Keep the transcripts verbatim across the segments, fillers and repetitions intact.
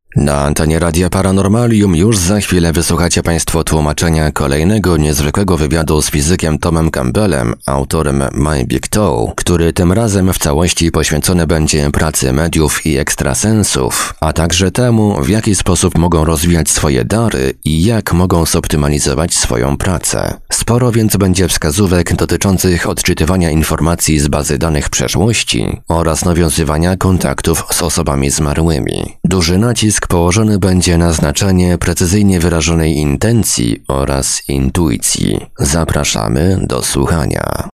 Na antenie Radia Paranormalium już za chwilę wysłuchacie Państwo tłumaczenia kolejnego niezwykłego wywiadu z fizykiem Tomem Campbellem, autorem My Big Toe, który tym razem w całości poświęcony będzie pracy mediów i ekstrasensów, a także temu, w jaki sposób mogą rozwijać swoje dary i jak mogą zoptymalizować swoją pracę. Sporo więc będzie wskazówek dotyczących odczytywania informacji z bazy danych przeszłości oraz nawiązywania kontaktów z osobami zmarłymi. Duży nacisk położony będzie na znaczenie precyzyjnie wyrażonej intencji oraz intuicji. Zapraszamy do słuchania.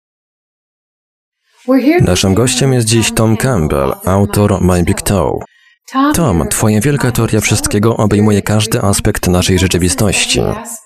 Naszym gościem jest dziś Tom Campbell, autor My Big Toe. Tom, twoja wielka teoria wszystkiego obejmuje każdy aspekt naszej rzeczywistości.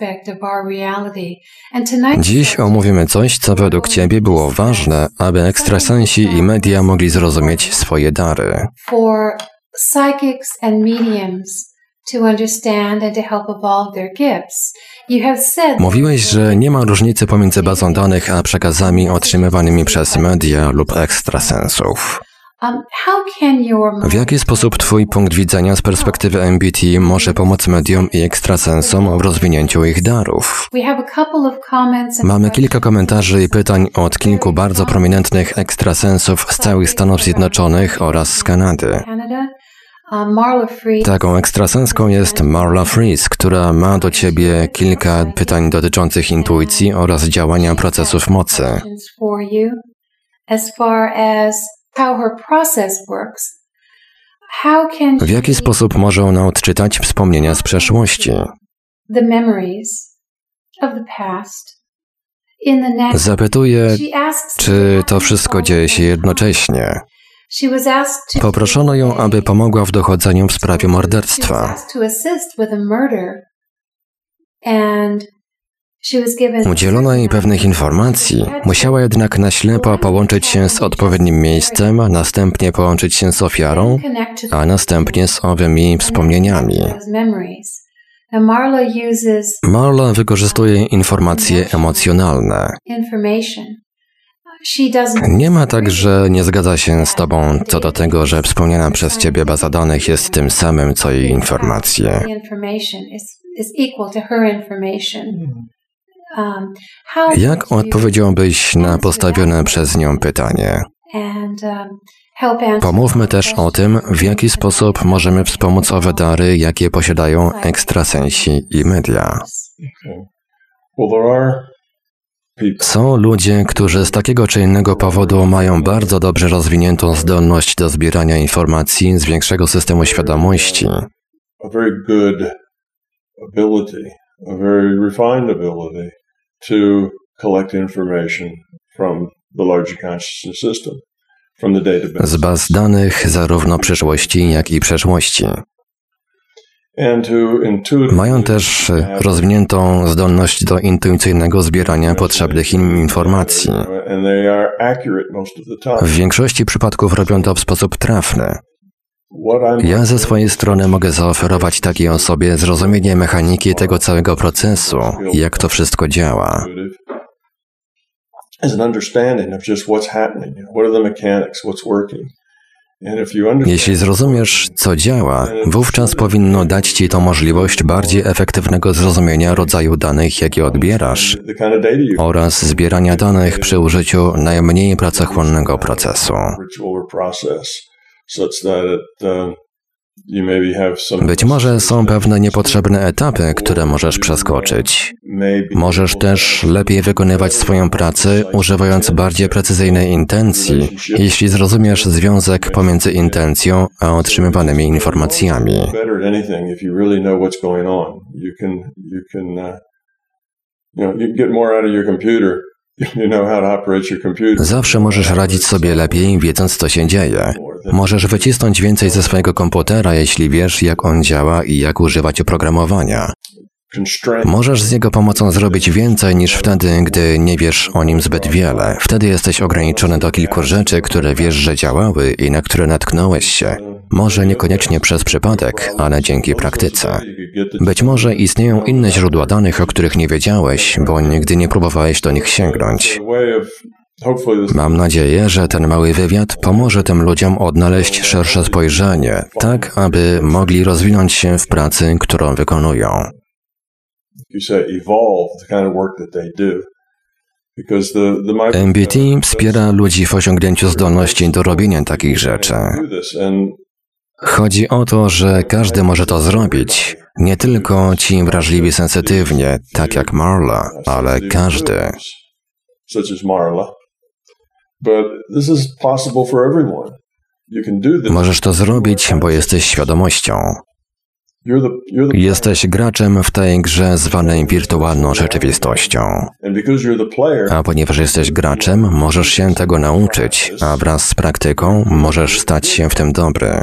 Dziś omówimy coś, co według ciebie było ważne, aby ekstrasensi i media mogli zrozumieć swoje dary. Psychics and mediums to understand and to help evolve their gifts. You have said Mówiłeś, że nie ma różnicy pomiędzy bazą danych a przekazami otrzymywanymi przez media lub ekstrasensów. Um, how can your W jaki sposób twój punkt widzenia z perspektywy M B T może pomóc medium i ekstrasensom w rozwinięciu ich darów? We have a couple of comments and Mamy kilka komentarzy i pytań od kilku bardzo prominentnych ekstrasensów z całych Stanów Zjednoczonych oraz z Kanady. Canada. Um, Marla Freed. Taką ekstrasenską jest Marla Frees, która ma do ciebie kilka pytań dotyczących intuicji oraz działania procesów mocy. For you, as far as how her process works. How can W jaki sposób może ona odczytać wspomnienia z przeszłości? the memories of the past in the next? Zapytuje, She asks czy to wszystko dzieje się jednocześnie. She was asked to Poproszono ją, aby pomogła w dochodzeniu w sprawie She was morderstwa. asked to assist with a murder. And she was given Udzielono jej pewnych informacji, musiała jednak na ślepo połączyć się z odpowiednim miejscem, następnie połączyć się z ofiarą, connect to a następnie z owymi wspomnieniami. those memories. Now Marla uses Marla wykorzystuje informacje emocjonalne. information. She doesn't Nie ma tak, że nie zgadza się z tobą co do tego, że wspomniana przez ciebie baza danych jest tym samym, co jej informacje. The information is, is equal to her information. Um, how Jak would you odpowiedziałbyś na postawione przez nią pytanie? and um, help answer Pomówmy też o tym, w jaki sposób możemy wspomóc owe dary, jakie posiadają ekstrasensi i media. Well, there are people. Są ludzie, którzy z takiego czy innego powodu mają bardzo dobrze rozwiniętą zdolność do zbierania informacji z większego systemu świadomości. A very good ability, a very refined ability to collect information from the larger consciousness system, from the database. Z baz danych zarówno przyszłości, jak i przeszłości. And to intuitively Mają też rozwiniętą zdolność do intuicyjnego zbierania potrzebnych im informacji. and they are accurate most of the time. W większości przypadków robią to w sposób trafny. What I'm Ja ze swojej strony mogę zaoferować takiej osobie zrozumienie mechaniki tego całego procesu i jak to wszystko działa. is an understanding of just what's happening. You know, what are the mechanics, what's working. And if you understand Jeśli zrozumiesz, co działa, wówczas powinno dać ci to możliwość bardziej efektywnego zrozumienia rodzaju danych, jakie odbierasz, the kind of data you oraz zbierania danych przy użyciu najmniej pracochłonnego procesu. ritual or process, such that it, um, you maybe have some. Być może są pewne niepotrzebne etapy, które możesz przeskoczyć. Maybe Możesz też lepiej wykonywać swoją pracę, używając bardziej precyzyjnej intencji, jeśli zrozumiesz związek pomiędzy intencją a otrzymywanymi informacjami. better at anything if you really know what's going on. You can you can uh, you know you get more out of your computer. You know how to operate your computer. Zawsze możesz radzić sobie lepiej, wiedząc, co się dzieje. Możesz wycisnąć więcej ze swojego komputera, jeśli wiesz, jak on działa i jak używać oprogramowania. Constraint. Możesz z jego pomocą zrobić więcej niż wtedy, gdy nie wiesz o nim zbyt wiele. Wtedy jesteś ograniczony do kilku rzeczy, które wiesz, że działały i na które natknąłeś się. Może niekoniecznie przez przypadek, ale dzięki praktyce. Być może istnieją inne źródła danych, o których nie wiedziałeś, bo nigdy nie próbowałeś do nich sięgnąć. A way of Mam nadzieję, że ten mały wywiad pomoże tym ludziom odnaleźć szersze spojrzenie, tak aby mogli rozwinąć się w pracy, którą wykonują. M B T wspiera ludzi w osiągnięciu zdolności do robienia takich rzeczy. Chodzi o to, że każdy może to zrobić. Nie tylko ci wrażliwi sensytywnie, tak jak Marla, ale każdy. Możesz to zrobić, bo jesteś świadomością. Jesteś graczem w tej grze zwanej wirtualną rzeczywistością. A ponieważ jesteś graczem, możesz się tego nauczyć, a wraz z praktyką możesz stać się w tym dobry.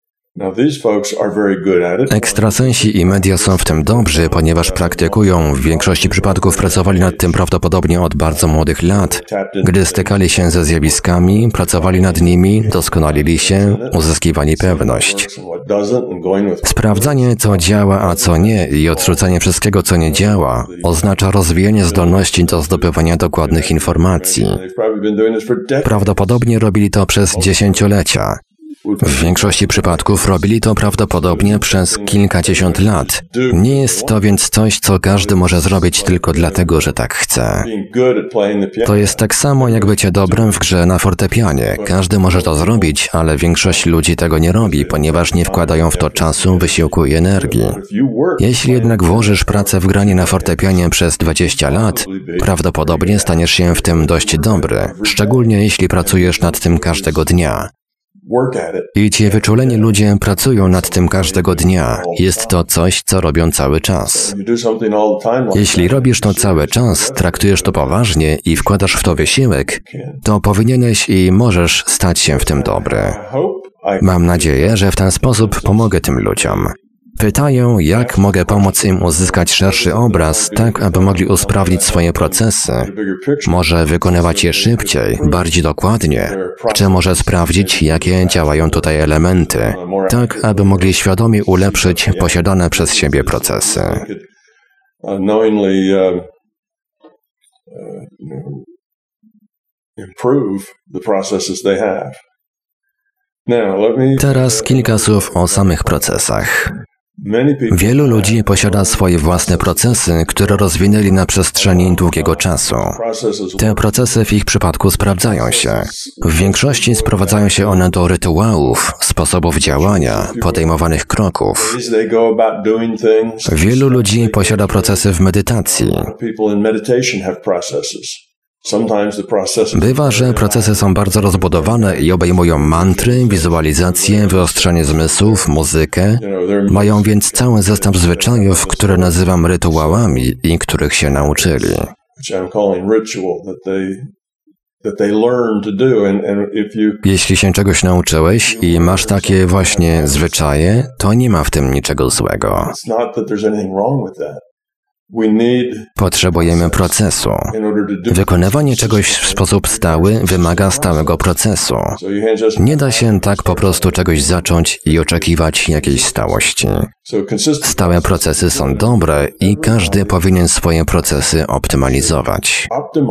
Ekstrasensi i media są w tym dobrzy, ponieważ praktykują, w większości przypadków pracowali nad tym prawdopodobnie od bardzo młodych lat. Gdy stykali się ze zjawiskami, pracowali nad nimi, doskonalili się, uzyskiwali pewność. Sprawdzanie, co działa, a co nie i odrzucanie wszystkiego, co nie działa, oznacza rozwijanie zdolności do zdobywania dokładnych informacji. Prawdopodobnie robili to przez dziesięciolecia. W większości przypadków robili to prawdopodobnie przez kilkadziesiąt lat. Nie jest to więc coś, co każdy może zrobić tylko dlatego, że tak chce. To jest tak samo jak bycie dobrym w grze na fortepianie. Każdy może to zrobić, ale większość ludzi tego nie robi, ponieważ nie wkładają w to czasu, wysiłku i energii. Jeśli jednak włożysz pracę w granie na fortepianie przez dwadzieścia lat, prawdopodobnie staniesz się w tym dość dobry, szczególnie jeśli pracujesz nad tym każdego dnia. I ci wyczuleni ludzie pracują nad tym każdego dnia. Jest to coś, co robią cały czas. Jeśli robisz to cały czas, traktujesz to poważnie i wkładasz w to wysiłek, to powinieneś i możesz stać się w tym dobry. Mam nadzieję, że w ten sposób pomogę tym ludziom. Pytają, jak mogę pomóc im uzyskać szerszy obraz, tak aby mogli usprawnić swoje procesy. Może wykonywać je szybciej, bardziej dokładnie, czy może sprawdzić, jakie działają tutaj elementy, tak aby mogli świadomie ulepszyć posiadane przez siebie procesy. Teraz kilka słów o samych procesach. Wielu ludzi posiada swoje własne procesy, które rozwinęli na przestrzeni długiego czasu. Te procesy w ich przypadku sprawdzają się. W większości sprowadzają się one do rytuałów, sposobów działania, podejmowanych kroków. Wielu ludzi posiada procesy w medytacji. Bywa, że procesy są bardzo rozbudowane i obejmują mantry, wizualizacje, wyostrzenie zmysłów, muzykę. Mają więc cały zestaw zwyczajów, które nazywam rytuałami i których się nauczyli. Jeśli się czegoś nauczyłeś i masz takie właśnie zwyczaje, to nie ma w tym niczego złego. Potrzebujemy procesu. Wykonywanie czegoś w sposób stały wymaga stałego procesu. Nie da się tak po prostu czegoś zacząć i oczekiwać jakiejś stałości. Stałe procesy są dobre i każdy powinien swoje procesy optymalizować.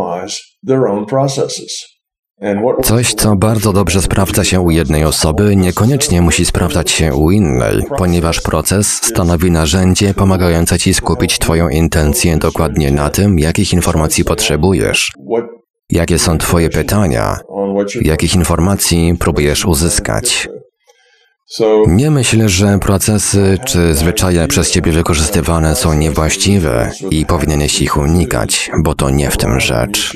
Coś, co bardzo dobrze sprawdza się u jednej osoby, niekoniecznie musi sprawdzać się u innej, ponieważ proces stanowi narzędzie pomagające Ci skupić Twoją intencję dokładnie na tym, jakich informacji potrzebujesz, jakie są Twoje pytania, jakich informacji próbujesz uzyskać. Nie myśl, że procesy czy zwyczaje przez Ciebie wykorzystywane są niewłaściwe i powinieneś ich unikać, bo to nie w tym rzecz.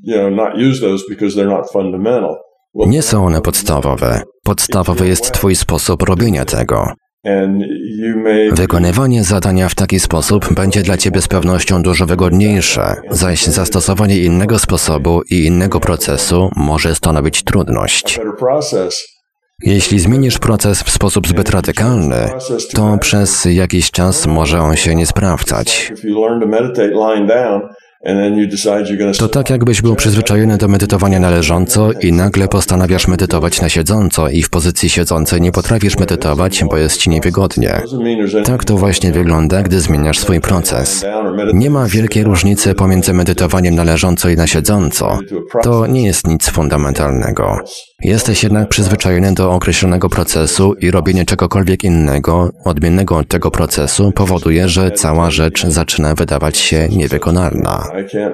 Nie są one podstawowe. Podstawowy jest Twój sposób robienia tego. Wykonywanie zadania w taki sposób będzie dla Ciebie z pewnością dużo wygodniejsze, zaś zastosowanie innego sposobu i innego procesu może stanowić trudność. Jeśli zmienisz proces w sposób zbyt radykalny, to przez jakiś czas może on się nie sprawdzać. To tak, jakbyś był przyzwyczajony do medytowania na leżąco i nagle postanawiasz medytować na siedząco i w pozycji siedzącej nie potrafisz medytować, bo jest ci niewygodnie. Tak to właśnie wygląda, gdy zmieniasz swój proces. Nie ma wielkiej różnicy pomiędzy medytowaniem na leżąco i na siedząco. To nie jest nic fundamentalnego. Jesteś jednak przyzwyczajony do określonego procesu i robienie czegokolwiek innego, odmiennego od tego procesu, powoduje, że cała rzecz zaczyna wydawać się niewykonalna.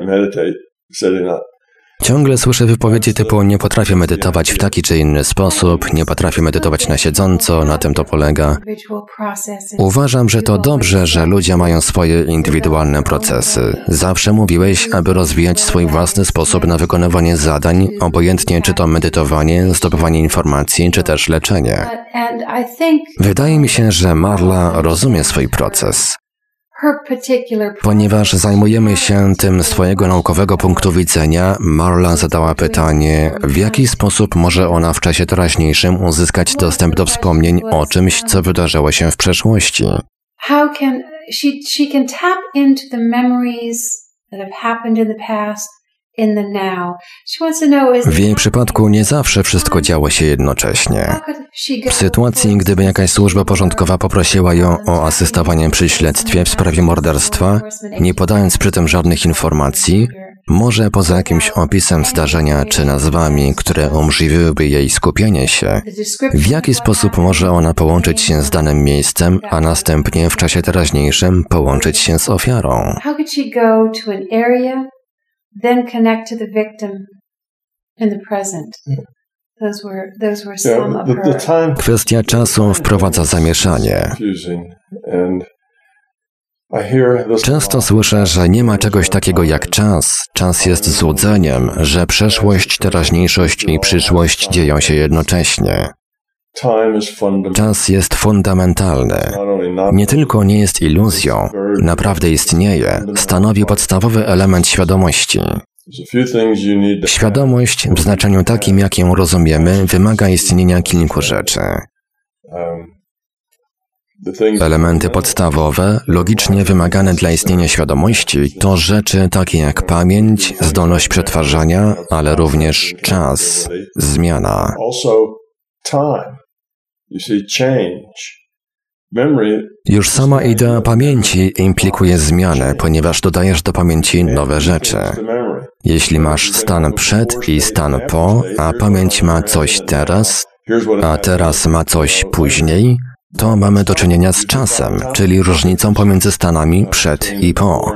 Ciągle słyszę wypowiedzi typu nie potrafię medytować w taki czy inny sposób, nie potrafię medytować na siedząco, na tym to polega. Uważam, że to dobrze, że ludzie mają swoje indywidualne procesy. Zawsze mówiłeś, aby rozwijać swój własny sposób na wykonywanie zadań, obojętnie czy to medytowanie, zdobywanie informacji, czy też leczenie. Wydaje mi się, że Marla rozumie swój proces. Ponieważ zajmujemy się tym z twojego naukowego punktu widzenia, Marla zadała pytanie, w jaki sposób może ona w czasie teraźniejszym uzyskać dostęp do wspomnień o czymś, co wydarzyło się w przeszłości. How can she she can tap into the memories that have happened in the past in the now. She wants to know is W jej przypadku nie zawsze wszystko działo się jednocześnie. W sytuacji, gdyby jakaś służba porządkowa poprosiła ją o asystowanie przy śledztwie w sprawie morderstwa, nie podając przy tym żadnych informacji, może poza jakimś opisem zdarzenia czy nazwami, które umożliwiłyby jej skupienie się, w jaki sposób może ona połączyć się z danym miejscem, a następnie w czasie teraźniejszym połączyć się z ofiarą? How could she go to an area, then connect to the victim in the present? Those were those were some of her. Kwestia czasu wprowadza zamieszanie. Często słyszę, że nie ma czegoś takiego jak czas. Czas jest złudzeniem, że przeszłość, teraźniejszość i przyszłość dzieją się jednocześnie. Czas jest fundamentalny. Nie tylko nie jest iluzją, naprawdę istnieje, stanowi podstawowy element świadomości. Świadomość w znaczeniu takim, jak ją rozumiemy, wymaga istnienia kilku rzeczy. Elementy podstawowe, logicznie wymagane dla istnienia świadomości, to rzeczy takie jak pamięć, zdolność przetwarzania, ale również czas, zmiana. Już sama idea pamięci implikuje zmianę, ponieważ dodajesz do pamięci nowe rzeczy. Jeśli masz stan przed i stan po, a pamięć ma coś teraz, a teraz ma coś później, to mamy do czynienia z czasem, czyli różnicą pomiędzy stanami przed i po.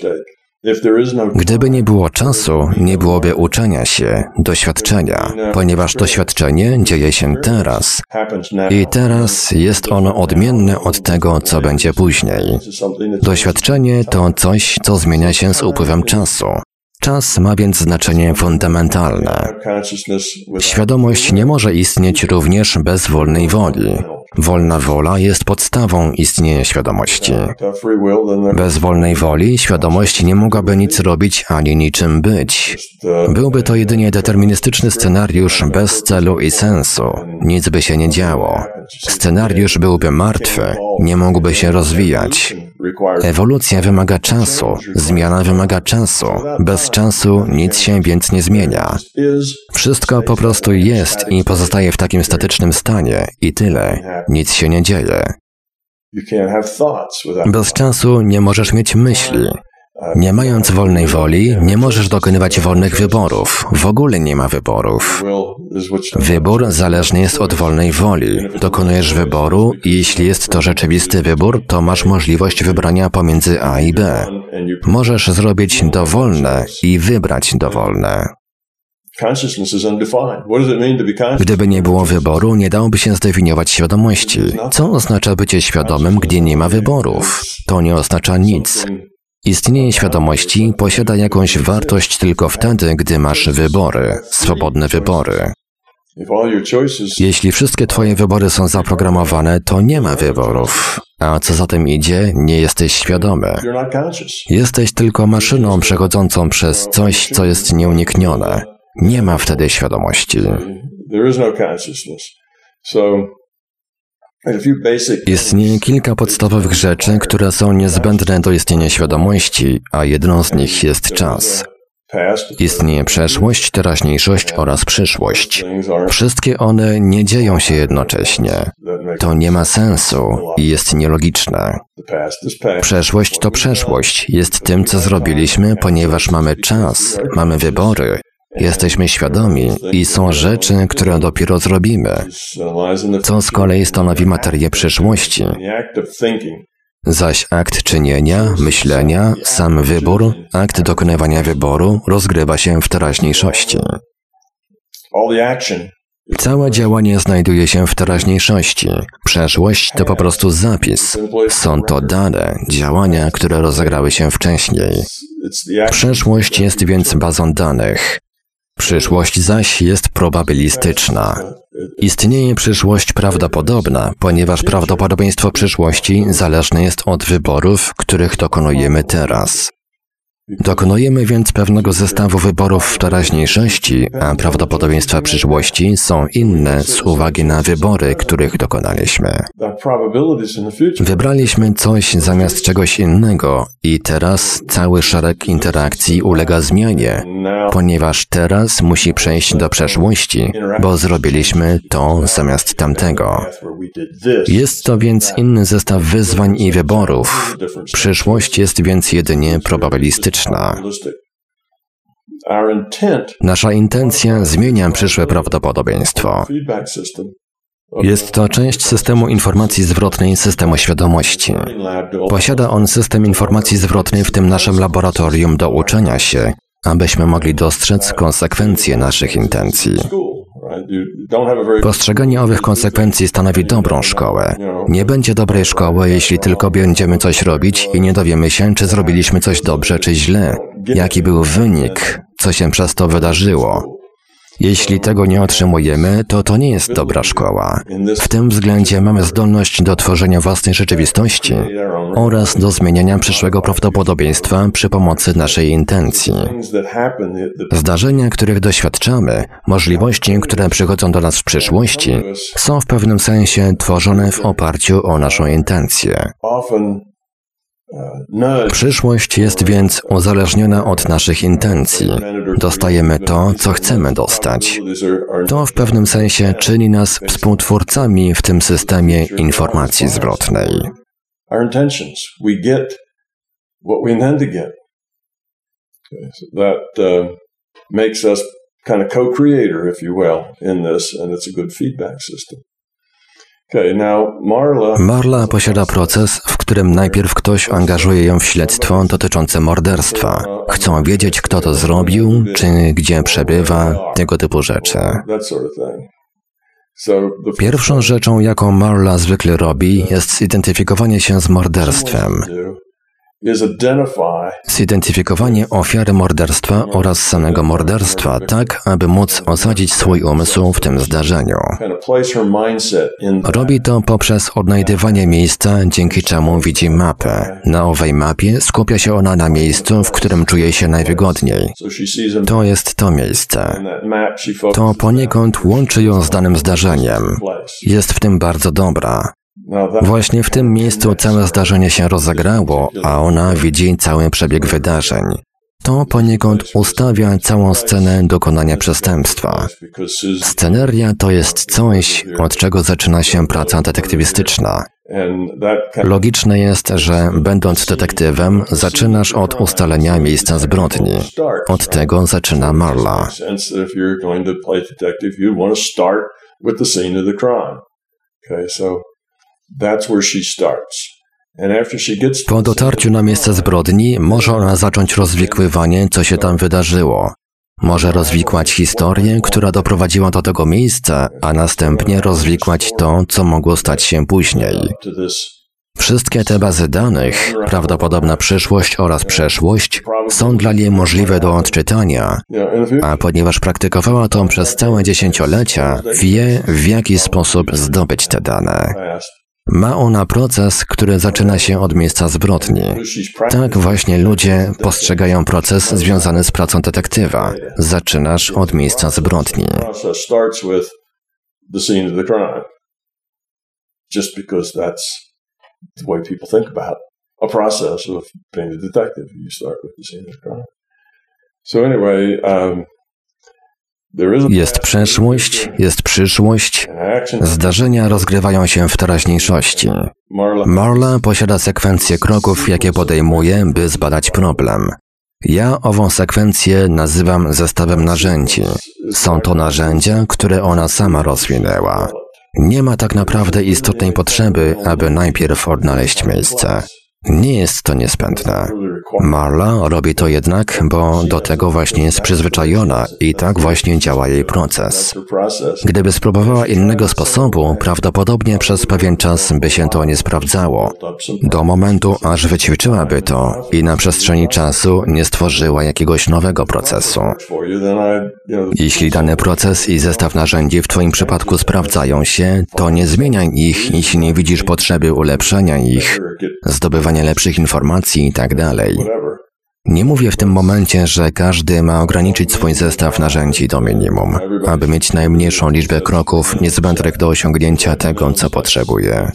Gdyby nie było czasu, nie byłoby uczenia się, doświadczenia, ponieważ doświadczenie dzieje się teraz. I teraz jest ono odmienne od tego, co będzie później. Doświadczenie to coś, co zmienia się z upływem czasu. Czas ma więc znaczenie fundamentalne. Świadomość nie może istnieć również bez wolnej woli. Wolna wola jest podstawą istnienia świadomości. Bez wolnej woli świadomość nie mogłaby nic robić ani niczym być. Byłby to jedynie deterministyczny scenariusz bez celu i sensu. Nic by się nie działo. Scenariusz byłby martwy, nie mógłby się rozwijać. Ewolucja wymaga czasu, zmiana wymaga czasu. Bez czasu nic się więc nie zmienia. Wszystko po prostu jest i pozostaje w takim statycznym stanie i tyle. Nic się nie dzieje. Bez czasu nie możesz mieć myśli. Nie mając wolnej woli, nie możesz dokonywać wolnych wyborów. W ogóle nie ma wyborów. Wybór zależny jest od wolnej woli. Dokonujesz wyboru i jeśli jest to rzeczywisty wybór, to masz możliwość wybrania pomiędzy A i B. Możesz zrobić dowolne i wybrać dowolne. Gdyby nie było wyboru, nie dałoby się zdefiniować świadomości. Co oznacza bycie świadomym, gdy nie ma wyborów? To nie oznacza nic. Istnienie świadomości posiada jakąś wartość tylko wtedy, gdy masz wybory, swobodne wybory. Jeśli wszystkie twoje wybory są zaprogramowane, to nie ma wyborów. A co za tym idzie, nie jesteś świadomy. Jesteś tylko maszyną przechodzącą przez coś, co jest nieuniknione. Nie ma wtedy świadomości. Istnieje kilka podstawowych rzeczy, które są niezbędne do istnienia świadomości, a jedną z nich jest czas. Istnieje przeszłość, teraźniejszość oraz przyszłość. Wszystkie one nie dzieją się jednocześnie. To nie ma sensu i jest nielogiczne. Przeszłość to przeszłość, jest tym, co zrobiliśmy, ponieważ mamy czas, mamy wybory. Jesteśmy świadomi i są rzeczy, które dopiero zrobimy, co z kolei stanowi materię przyszłości. Zaś akt czynienia, myślenia, sam wybór, akt dokonywania wyboru rozgrywa się w teraźniejszości. Całe działanie znajduje się w teraźniejszości. Przeszłość to po prostu zapis. Są to dane, działania, które rozegrały się wcześniej. Przeszłość jest więc bazą danych. Przyszłość zaś jest probabilistyczna. Istnieje przyszłość prawdopodobna, ponieważ prawdopodobieństwo przyszłości zależne jest od wyborów, których dokonujemy teraz. Dokonujemy więc pewnego zestawu wyborów w teraźniejszości, a prawdopodobieństwa przyszłości są inne z uwagi na wybory, których dokonaliśmy. Wybraliśmy coś zamiast czegoś innego i teraz cały szereg interakcji ulega zmianie, ponieważ teraz musi przejść do przeszłości, bo zrobiliśmy to zamiast tamtego. Jest to więc inny zestaw wyzwań i wyborów. Przyszłość jest więc jedynie probabilistyczna. Nasza intencja zmienia przyszłe prawdopodobieństwo. Jest to część systemu informacji zwrotnej systemu świadomości. Posiada on system informacji zwrotnej w tym naszym laboratorium do uczenia się, abyśmy mogli dostrzec konsekwencje naszych intencji. Postrzeganie owych konsekwencji stanowi dobrą szkołę. Nie będzie dobrej szkoły, jeśli tylko będziemy coś robić i nie dowiemy się, czy zrobiliśmy coś dobrze, czy źle. Jaki był wynik, co się przez to wydarzyło. Jeśli tego nie otrzymujemy, to to nie jest dobra szkoła. W tym względzie mamy zdolność do tworzenia własnej rzeczywistości oraz do zmieniania przyszłego prawdopodobieństwa przy pomocy naszej intencji. Zdarzenia, których doświadczamy, możliwości, które przychodzą do nas w przyszłości, są w pewnym sensie tworzone w oparciu o naszą intencję. Przyszłość jest więc uzależniona od naszych intencji. Dostajemy to, co chcemy dostać. To w pewnym sensie czyni nas współtwórcami w tym systemie informacji zwrotnej. Marla posiada proces, w którym najpierw ktoś angażuje ją w śledztwo dotyczące morderstwa. Chcą wiedzieć, kto to zrobił, czy gdzie przebywa, tego typu rzeczy. Pierwszą rzeczą, jaką Marla zwykle robi, jest zidentyfikowanie się z morderstwem. Zidentyfikowanie ofiary morderstwa oraz samego morderstwa, tak aby móc osadzić swój umysł w tym zdarzeniu. Robi to poprzez odnajdywanie miejsca, dzięki czemu widzi mapę. Na owej mapie skupia się ona na miejscu, w którym czuje się najwygodniej. To jest to miejsce. To poniekąd łączy ją z danym zdarzeniem. Jest w tym bardzo dobra. Właśnie w tym miejscu całe zdarzenie się rozegrało, a ona widzi cały przebieg wydarzeń. To poniekąd ustawia całą scenę dokonania przestępstwa. Sceneria to jest coś, od czego zaczyna się praca detektywistyczna. Logiczne jest, że będąc detektywem, zaczynasz od ustalenia miejsca zbrodni. Od tego zaczyna Marla. Po dotarciu na miejsce zbrodni może ona zacząć rozwikływanie, co się tam wydarzyło. Może rozwikłać historię, która doprowadziła do tego miejsca, a następnie rozwikłać to, co mogło stać się później. Wszystkie te bazy danych, prawdopodobna przyszłość oraz przeszłość, są dla niej możliwe do odczytania, a ponieważ praktykowała to przez całe dziesięciolecia, wie, w jaki sposób zdobyć te dane. Ma ona proces, który zaczyna się od miejsca zbrodni. Tak właśnie ludzie postrzegają proces związany z pracą detektywa. Zaczynasz od miejsca zbrodni. just because that's the way people think about a process of being a detective. You start with the scene of crime. So anyway, um, Jest przeszłość, jest przyszłość, zdarzenia rozgrywają się w teraźniejszości. Marla posiada sekwencję kroków, jakie podejmuje, by zbadać problem. Ja ową sekwencję nazywam zestawem narzędzi. Są to narzędzia, które ona sama rozwinęła. Nie ma tak naprawdę istotnej potrzeby, aby najpierw odnaleźć miejsce. Nie jest to niezbędne. Marla robi to jednak, bo do tego właśnie jest przyzwyczajona i tak właśnie działa jej proces. Gdyby spróbowała innego sposobu, prawdopodobnie przez pewien czas by się to nie sprawdzało. Do momentu, aż wyćwiczyłaby to i na przestrzeni czasu nie stworzyła jakiegoś nowego procesu. Jeśli dany proces i zestaw narzędzi w Twoim przypadku sprawdzają się, to nie zmieniaj ich, jeśli nie widzisz potrzeby ulepszenia ich, zdobywania lepszych informacji itd. Nie mówię w tym momencie, że każdy ma ograniczyć swój zestaw narzędzi do minimum, aby mieć najmniejszą liczbę kroków niezbędnych do osiągnięcia tego, co potrzebuje.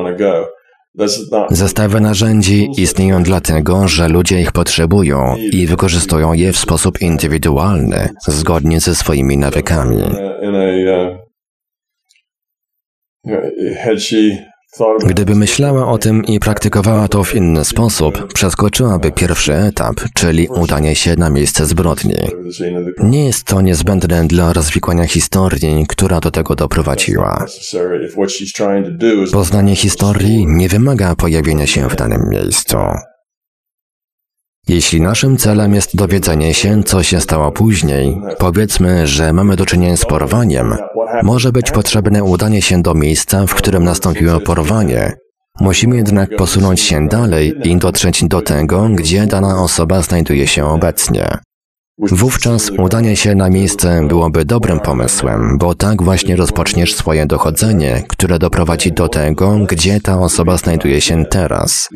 Zestawy narzędzi istnieją dlatego, że ludzie ich potrzebują i wykorzystują je w sposób indywidualny, zgodnie ze swoimi nawykami. Gdyby myślała o tym i praktykowała to w inny sposób, przeskoczyłaby pierwszy etap, czyli udanie się na miejsce zbrodni. Nie jest to niezbędne dla rozwikłania historii, która do tego doprowadziła. Poznanie historii nie wymaga pojawienia się w danym miejscu. Jeśli naszym celem jest dowiedzenie się, co się stało później, powiedzmy, że mamy do czynienia z porwaniem, może być potrzebne udanie się do miejsca, w którym nastąpiło porwanie. Musimy jednak posunąć się dalej i dotrzeć do tego, gdzie dana osoba znajduje się obecnie. Wówczas udanie się na miejsce byłoby dobrym pomysłem, bo tak właśnie rozpoczniesz swoje dochodzenie, które doprowadzi do tego, gdzie ta osoba znajduje się teraz.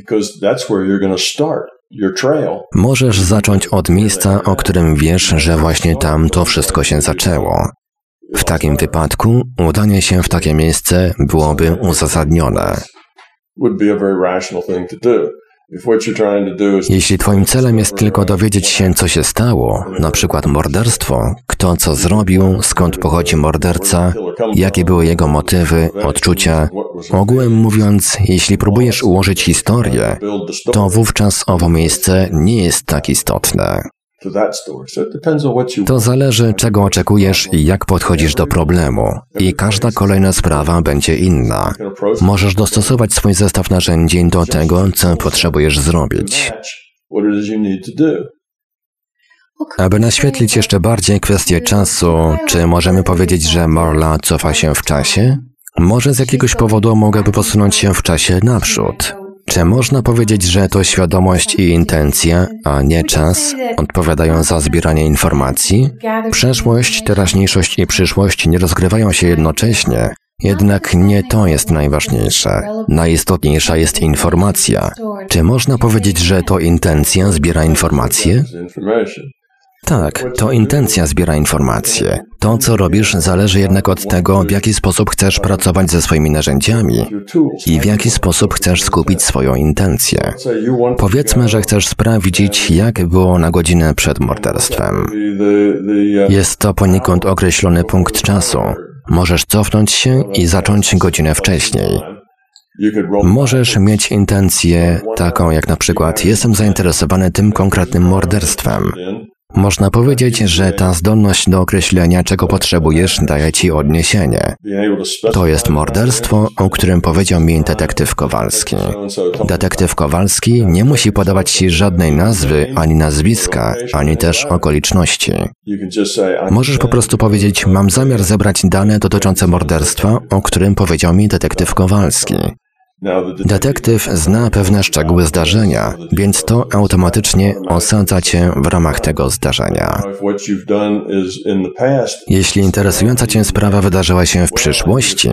Możesz zacząć od miejsca, o którym wiesz, że właśnie tam to wszystko się zaczęło. W takim wypadku udanie się w takie miejsce byłoby uzasadnione. Jeśli Twoim celem jest tylko dowiedzieć się, co się stało, na przykład morderstwo, kto co zrobił, skąd pochodzi morderca, jakie były jego motywy, odczucia, ogółem mówiąc, jeśli próbujesz ułożyć historię, to wówczas owo miejsce nie jest tak istotne. To zależy, czego oczekujesz i jak podchodzisz do problemu. I każda kolejna sprawa będzie inna. Możesz dostosować swój zestaw narzędzi do tego, co potrzebujesz zrobić. Aby naświetlić jeszcze bardziej kwestię czasu, czy możemy powiedzieć, że Marla cofa się w czasie? Może z jakiegoś powodu mogłaby posunąć się w czasie naprzód. Czy można powiedzieć, że to świadomość i intencja, a nie czas, odpowiadają za zbieranie informacji? Przeszłość, teraźniejszość i przyszłość nie rozgrywają się jednocześnie, jednak nie to jest najważniejsze. Najistotniejsza jest informacja. Czy można powiedzieć, że to intencja zbiera informacje? Tak, to intencja zbiera informacje. To, co robisz, zależy jednak od tego, w jaki sposób chcesz pracować ze swoimi narzędziami i w jaki sposób chcesz skupić swoją intencję. Powiedzmy, że chcesz sprawdzić, jak było na godzinę przed morderstwem. Jest to poniekąd określony punkt czasu. Możesz cofnąć się i zacząć godzinę wcześniej. Możesz mieć intencję taką jak na przykład jestem zainteresowany tym konkretnym morderstwem. Można powiedzieć, że ta zdolność do określenia, czego potrzebujesz, daje ci odniesienie. To jest morderstwo, o którym powiedział mi detektyw Kowalski. Detektyw Kowalski nie musi podawać ci żadnej nazwy, ani nazwiska, ani też okoliczności. Możesz po prostu powiedzieć, mam zamiar zebrać dane dotyczące morderstwa, o którym powiedział mi detektyw Kowalski. Detektyw zna pewne szczegóły zdarzenia, więc to automatycznie osadza cię w ramach tego zdarzenia. Jeśli interesująca cię sprawa wydarzyła się w przyszłości,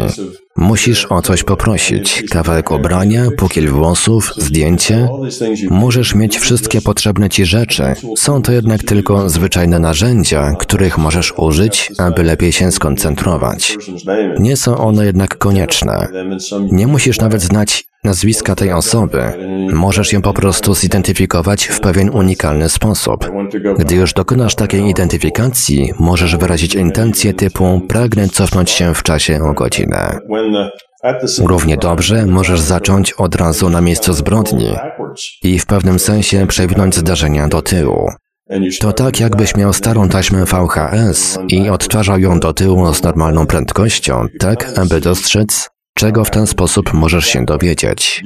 Musisz o coś poprosić. Kawałek ubrania, pukiel włosów, zdjęcie. Możesz mieć wszystkie potrzebne ci rzeczy. Są to jednak tylko zwyczajne narzędzia, których możesz użyć, aby lepiej się skoncentrować. Nie są one jednak konieczne. Nie musisz nawet znać nazwiska tej osoby. Możesz ją po prostu zidentyfikować w pewien unikalny sposób. Gdy już dokonasz takiej identyfikacji, możesz wyrazić intencję typu pragnę cofnąć się w czasie o godzinę. Równie dobrze możesz zacząć od razu na miejscu zbrodni i w pewnym sensie przewinąć zdarzenia do tyłu. To tak, jakbyś miał starą taśmę V H S i odtwarzał ją do tyłu z normalną prędkością, tak aby dostrzec, czego w ten sposób możesz się dowiedzieć.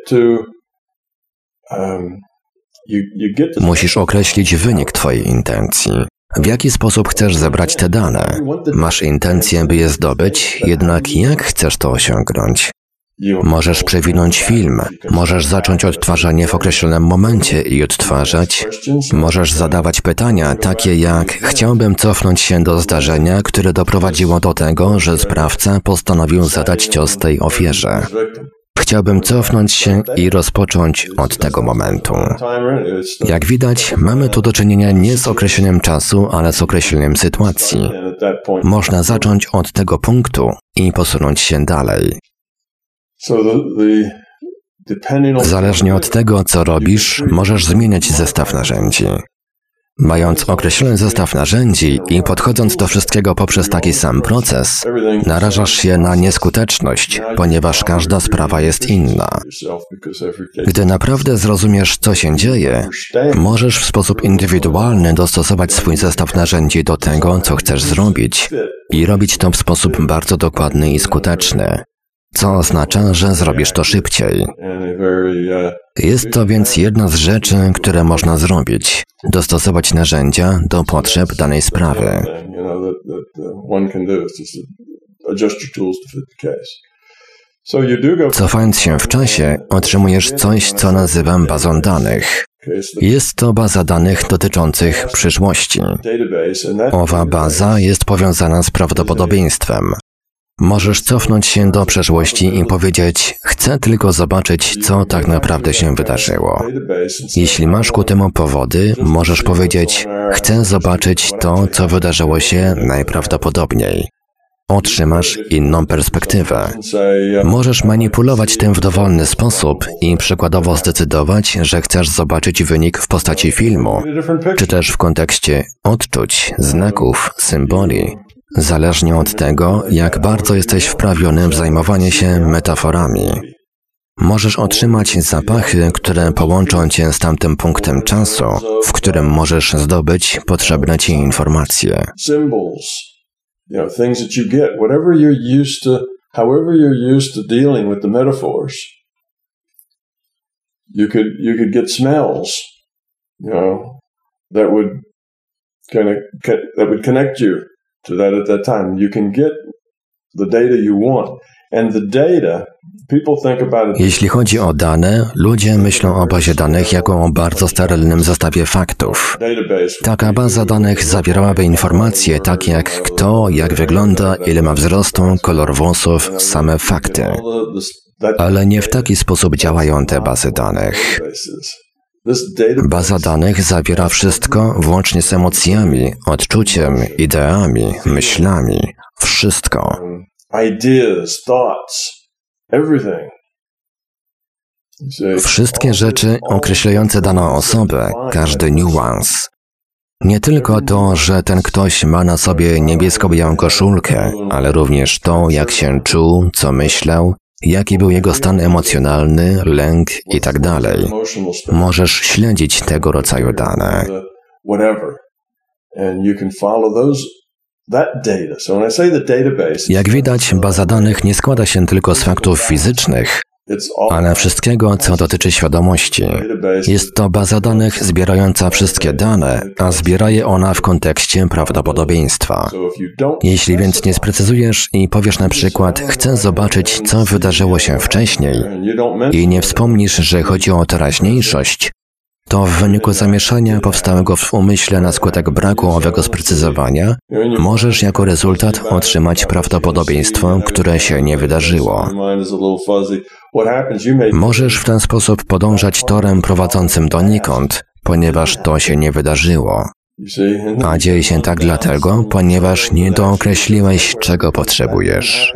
Musisz określić wynik twojej intencji. W jaki sposób chcesz zebrać te dane? Masz intencję, by je zdobyć, jednak jak chcesz to osiągnąć? Możesz przewinąć film, możesz zacząć odtwarzanie w określonym momencie i odtwarzać. Możesz zadawać pytania takie jak chciałbym cofnąć się do zdarzenia, które doprowadziło do tego, że sprawca postanowił zadać cios tej ofierze. Chciałbym cofnąć się i rozpocząć od tego momentu. Jak widać, mamy tu do czynienia nie z określeniem czasu, ale z określeniem sytuacji. Można zacząć od tego punktu i posunąć się dalej. Zależnie od tego, co robisz, możesz zmieniać zestaw narzędzi. Mając określony zestaw narzędzi i podchodząc do wszystkiego poprzez taki sam proces, narażasz się na nieskuteczność, ponieważ każda sprawa jest inna. Gdy naprawdę zrozumiesz, co się dzieje, możesz w sposób indywidualny dostosować swój zestaw narzędzi do tego, co chcesz zrobić i robić to w sposób bardzo dokładny i skuteczny. Co oznacza, że zrobisz to szybciej. Jest to więc jedna z rzeczy, które można zrobić. Dostosować narzędzia do potrzeb danej sprawy. Cofając się w czasie, otrzymujesz coś, co nazywam bazą danych. Jest to baza danych dotyczących przyszłości. Owa baza jest powiązana z prawdopodobieństwem. Możesz cofnąć się do przeszłości i powiedzieć, chcę tylko zobaczyć, co tak naprawdę się wydarzyło. Jeśli masz ku temu powody, możesz powiedzieć, chcę zobaczyć to, co wydarzyło się najprawdopodobniej. Otrzymasz inną perspektywę. Możesz manipulować tym w dowolny sposób i przykładowo zdecydować, że chcesz zobaczyć wynik w postaci filmu, czy też w kontekście odczuć, znaków, symboli. Zależnie od tego, jak bardzo jesteś wprawiony w zajmowanie się metaforami. Możesz otrzymać zapachy, które połączą cię z tamtym punktem czasu, w którym możesz zdobyć potrzebne ci informacje. To that at that time, you can get the data you want, and the data. People think about it. Jeśli chodzi o dane, ludzie myślą o bazie danych jako o bardzo sterylnym zestawie faktów. Taka baza danych zawierałaby informacje takie jak kto, jak wygląda, ile ma wzrostu, kolor włosów, same fakty. Ale nie w taki sposób działają te bazy danych. Baza danych zawiera wszystko, włącznie z emocjami, odczuciem, ideami, myślami. Wszystko. Wszystkie rzeczy określające daną osobę, każdy niuans. Nie tylko to, że ten ktoś ma na sobie niebiesko-białą koszulkę, ale również to, jak się czuł, co myślał, jaki był jego stan emocjonalny, lęk i tak dalej. Możesz śledzić tego rodzaju dane. Jak widać, baza danych nie składa się tylko z faktów fizycznych, ale wszystkiego, co dotyczy świadomości. Jest to baza danych zbierająca wszystkie dane, a zbiera je ona w kontekście prawdopodobieństwa. Jeśli więc nie sprecyzujesz i powiesz na przykład, chcę zobaczyć, co wydarzyło się wcześniej i nie wspomnisz, że chodzi o teraźniejszość, to w wyniku zamieszania powstałego w umyśle na skutek braku owego sprecyzowania możesz jako rezultat otrzymać prawdopodobieństwo, które się nie wydarzyło. Możesz w ten sposób podążać torem prowadzącym donikąd, ponieważ to się nie wydarzyło. A dzieje się tak dlatego, ponieważ nie dookreśliłeś, czego potrzebujesz.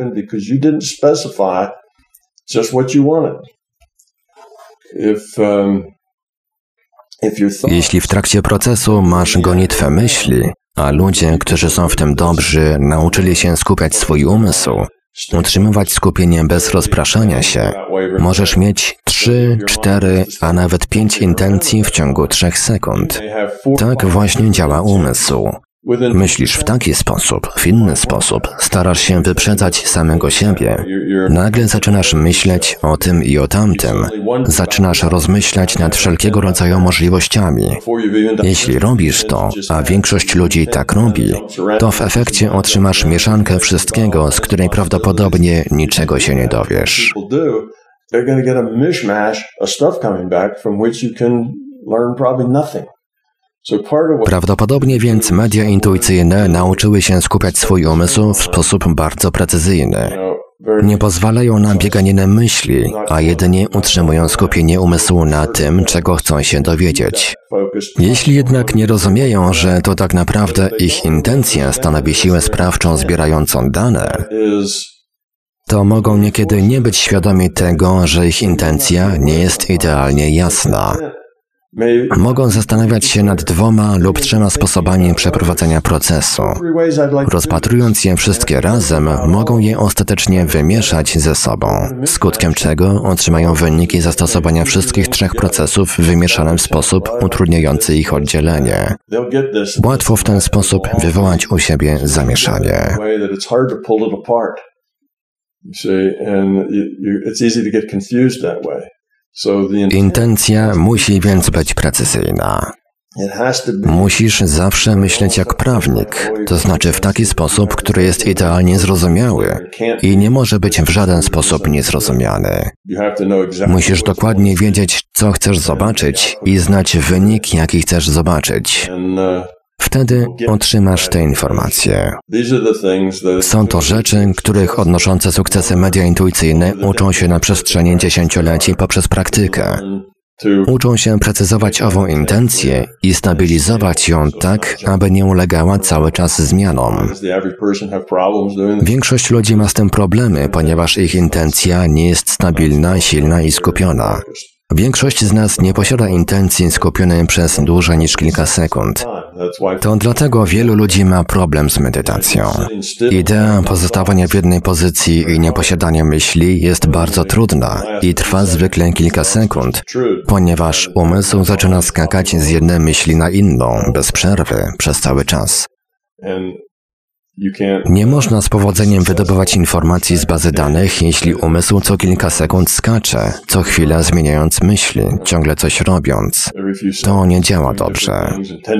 Jeśli w trakcie procesu masz gonitwę myśli, a ludzie, którzy są w tym dobrzy, nauczyli się skupiać swój umysł, utrzymywać skupienie bez rozpraszania się, możesz mieć trzy, cztery, a nawet pięć intencji w ciągu trzech sekund. Tak właśnie działa umysł. Myślisz w taki sposób, w inny sposób, starasz się wyprzedzać samego siebie. Nagle zaczynasz myśleć o tym i o tamtym. Zaczynasz rozmyślać nad wszelkiego rodzaju możliwościami. Jeśli robisz to, a większość ludzi tak robi, to w efekcie otrzymasz mieszankę wszystkiego, z której prawdopodobnie niczego się nie dowiesz. Prawdopodobnie więc media intuicyjne nauczyły się skupiać swój umysł w sposób bardzo precyzyjny. Nie pozwalają na bieganiny myśli, a jedynie utrzymują skupienie umysłu na tym, czego chcą się dowiedzieć. Jeśli jednak nie rozumieją, że to tak naprawdę ich intencja stanowi siłę sprawczą zbierającą dane, to mogą niekiedy nie być świadomi tego, że ich intencja nie jest idealnie jasna. Mogą zastanawiać się nad dwoma lub trzema sposobami przeprowadzenia procesu. Rozpatrując je wszystkie razem, mogą je ostatecznie wymieszać ze sobą, skutkiem czego otrzymają wyniki zastosowania wszystkich trzech procesów w wymieszanym sposób utrudniający ich oddzielenie. Łatwo w ten sposób wywołać u siebie zamieszanie. Intencja musi więc być precyzyjna. Musisz zawsze myśleć jak prawnik, to znaczy w taki sposób, który jest idealnie zrozumiały i nie może być w żaden sposób niezrozumiany. Musisz dokładnie wiedzieć, co chcesz zobaczyć i znać wynik, jaki chcesz zobaczyć. Wtedy otrzymasz te informacje. Są to rzeczy, których odnoszące sukcesy media intuicyjne uczą się na przestrzeni dziesięcioleci poprzez praktykę. Uczą się precyzować ową intencję i stabilizować ją tak, aby nie ulegała cały czas zmianom. Większość ludzi ma z tym problemy, ponieważ ich intencja nie jest stabilna, silna i skupiona. Większość z nas nie posiada intencji skupionej przez dłużej niż kilka sekund. To dlatego wielu ludzi ma problem z medytacją. Idea pozostawania w jednej pozycji i nieposiadania myśli jest bardzo trudna i trwa zwykle kilka sekund, ponieważ umysł zaczyna skakać z jednej myśli na inną, bez przerwy, przez cały czas. Nie można z powodzeniem wydobywać informacji z bazy danych, jeśli umysł co kilka sekund skacze, co chwilę zmieniając myśli, ciągle coś robiąc. To nie działa dobrze.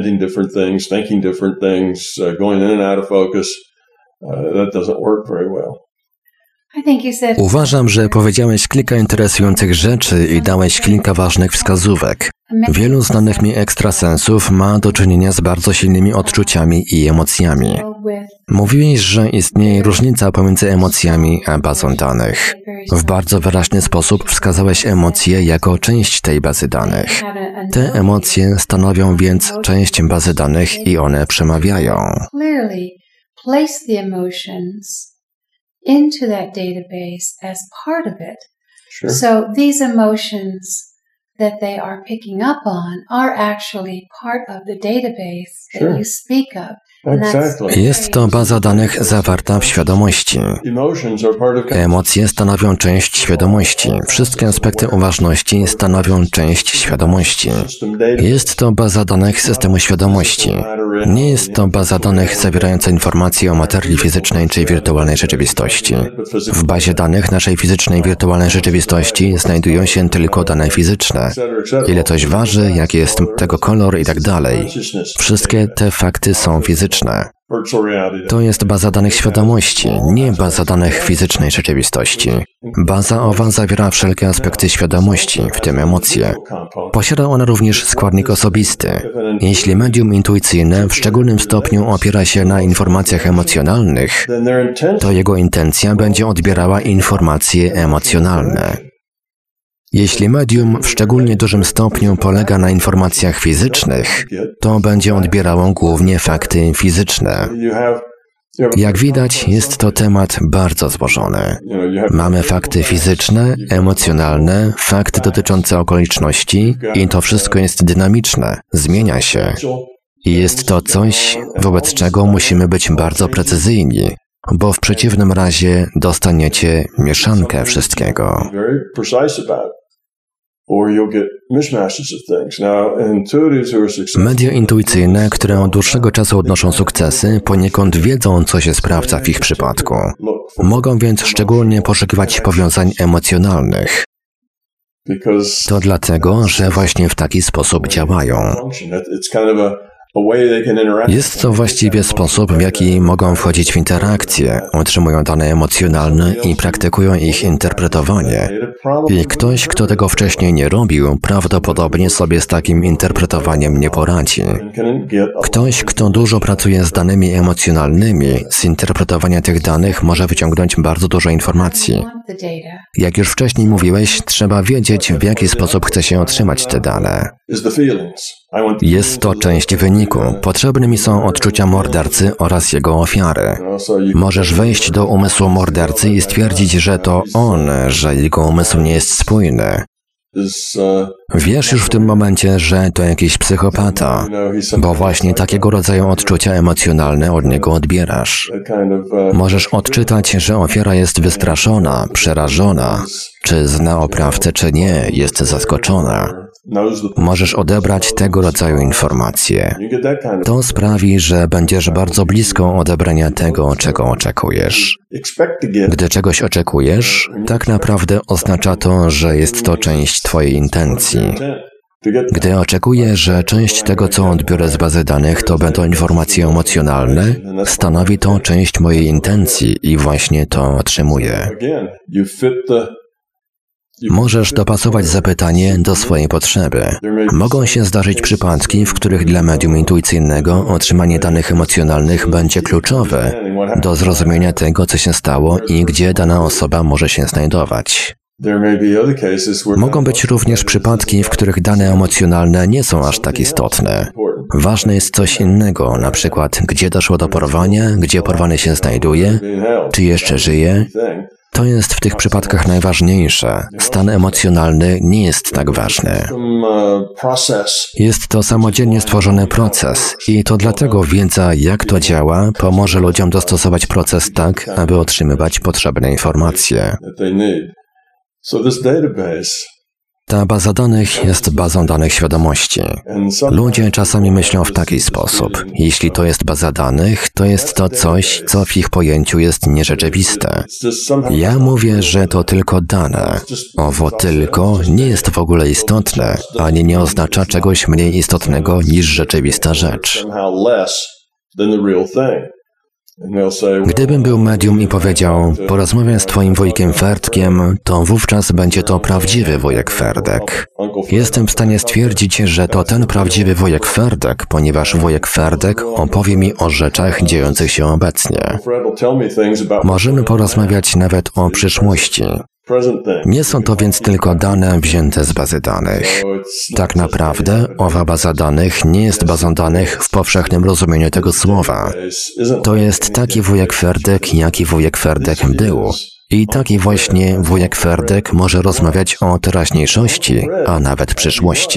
Uważam, że powiedziałeś kilka interesujących rzeczy i dałeś kilka ważnych wskazówek. Wielu znanych mi ekstrasensów ma do czynienia z bardzo silnymi odczuciami i emocjami. Mówiłeś, że istnieje różnica pomiędzy emocjami a bazą danych. W bardzo wyraźny sposób wskazałeś emocje jako część tej bazy danych. Te emocje stanowią więc część bazy danych i one przemawiają. Into that database as part of it. Sure. So these emotions that they are picking up on are actually part of the database that sure. you speak of. Exactly. Jest to baza danych zawarta w świadomości. Emocje stanowią część świadomości. Wszystkie aspekty uważności stanowią część świadomości. Jest to baza danych systemu świadomości. Nie jest to baza danych zawierająca informacje o materii fizycznej czy wirtualnej rzeczywistości. W bazie danych naszej fizycznej wirtualnej rzeczywistości znajdują się tylko dane fizyczne. Ile coś waży, jaki jest tego kolor i tak dalej. Wszystkie te fakty są fizyczne. fizyczne. To jest baza danych świadomości, nie baza danych fizycznej rzeczywistości. Baza owa zawiera wszelkie aspekty świadomości, w tym emocje. Posiada ona również składnik osobisty. Jeśli medium intuicyjne w szczególnym stopniu opiera się na informacjach emocjonalnych, to jego intencja będzie odbierała informacje emocjonalne. Jeśli medium w szczególnie dużym stopniu polega na informacjach fizycznych, to będzie odbierało głównie fakty fizyczne. Jak widać, jest to temat bardzo złożony. Mamy fakty fizyczne, emocjonalne, fakty dotyczące okoliczności i to wszystko jest dynamiczne, zmienia się. I jest to coś, wobec czego musimy być bardzo precyzyjni, bo w przeciwnym razie dostaniecie mieszankę wszystkiego. Media intuicyjne, które od dłuższego czasu odnoszą sukcesy, poniekąd wiedzą, co się sprawdza w ich przypadku. Mogą więc szczególnie poszukiwać powiązań emocjonalnych. To dlatego, że właśnie w taki sposób działają. Jest to właściwie sposób, w jaki mogą wchodzić w interakcje, otrzymują dane emocjonalne i praktykują ich interpretowanie. I ktoś, kto tego wcześniej nie robił, prawdopodobnie sobie z takim interpretowaniem nie poradzi. Ktoś, kto dużo pracuje z danymi emocjonalnymi, z interpretowania tych danych może wyciągnąć bardzo dużo informacji. Jak już wcześniej mówiłeś, trzeba wiedzieć, w jaki sposób chce się otrzymać te dane. Jest to część wyniku. Potrzebne mi są odczucia mordercy oraz jego ofiary. Możesz wejść do umysłu mordercy i stwierdzić, że to on, że jego umysł nie jest spójny. Wiesz już w tym momencie, że to jakiś psychopata, bo właśnie takiego rodzaju odczucia emocjonalne od niego odbierasz. Możesz odczytać, że ofiara jest wystraszona, przerażona, czy zna oprawcę, czy nie, jest zaskoczona. Możesz odebrać tego rodzaju informacje. To sprawi, że będziesz bardzo blisko odebrania tego, czego oczekujesz. Gdy czegoś oczekujesz, tak naprawdę oznacza to, że jest to część twojej intencji. Gdy oczekuję, że część tego, co odbiorę z bazy danych, to będą informacje emocjonalne, stanowi to część mojej intencji i właśnie to otrzymuję. Możesz dopasować zapytanie do swojej potrzeby. Mogą się zdarzyć przypadki, w których dla medium intuicyjnego otrzymanie danych emocjonalnych będzie kluczowe do zrozumienia tego, co się stało i gdzie dana osoba może się znajdować. Mogą być również przypadki, w których dane emocjonalne nie są aż tak istotne. Ważne jest coś innego, na przykład gdzie doszło do porwania, gdzie porwany się znajduje, czy jeszcze żyje. To jest w tych przypadkach najważniejsze. Stan emocjonalny nie jest tak ważny. Jest to samodzielnie stworzony proces i to dlatego wiedza, jak to działa, pomoże ludziom dostosować proces tak, aby otrzymywać potrzebne informacje. Ta baza danych jest bazą danych świadomości. Ludzie czasami myślą w taki sposób. Jeśli to jest baza danych, to jest to coś, co w ich pojęciu jest nierzeczywiste. Ja mówię, że to tylko dane. Owo tylko nie jest w ogóle istotne, ani nie oznacza czegoś mniej istotnego niż rzeczywista rzecz. Gdybym był medium i powiedział, porozmawiam z twoim wujkiem Ferdkiem, to wówczas będzie to prawdziwy wujek Ferdek. Jestem w stanie stwierdzić, że to ten prawdziwy wujek Ferdek, ponieważ wujek Ferdek opowie mi o rzeczach dziejących się obecnie. Możemy porozmawiać nawet o przyszłości. Nie są to więc tylko dane wzięte z bazy danych. Tak naprawdę owa baza danych nie jest bazą danych w powszechnym rozumieniu tego słowa. To jest taki wujek Ferdek, jaki wujek Ferdek był. I taki właśnie wujek Ferdek może rozmawiać o teraźniejszości, a nawet przyszłości.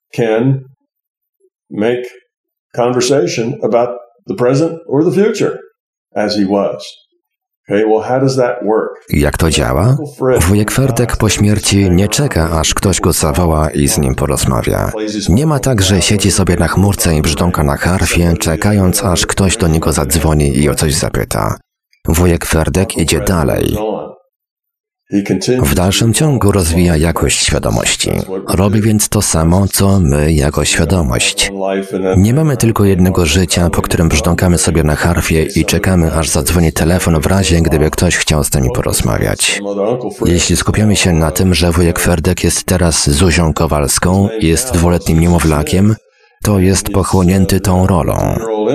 Jak to działa? Wujek Ferdek po śmierci nie czeka, aż ktoś go zawoła i z nim porozmawia. Nie ma tak, że siedzi sobie na chmurce i brzdąka na harfie, czekając, aż ktoś do niego zadzwoni i o coś zapyta. Wujek Ferdek idzie dalej. W dalszym ciągu rozwija jakość świadomości. Robi więc to samo, co my jako świadomość. Nie mamy tylko jednego życia, po którym brzdąkamy sobie na harfie i czekamy, aż zadzwoni telefon w razie, gdyby ktoś chciał z nami porozmawiać. Jeśli skupiamy się na tym, że wujek Ferdek jest teraz Zuzią Kowalską, jest dwuletnim niemowlakiem, to jest pochłonięty tą rolą.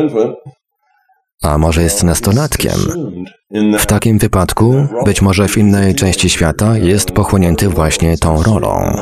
A może jest nastolatkiem? W takim wypadku, być może w innej części świata, jest pochłonięty właśnie tą rolą.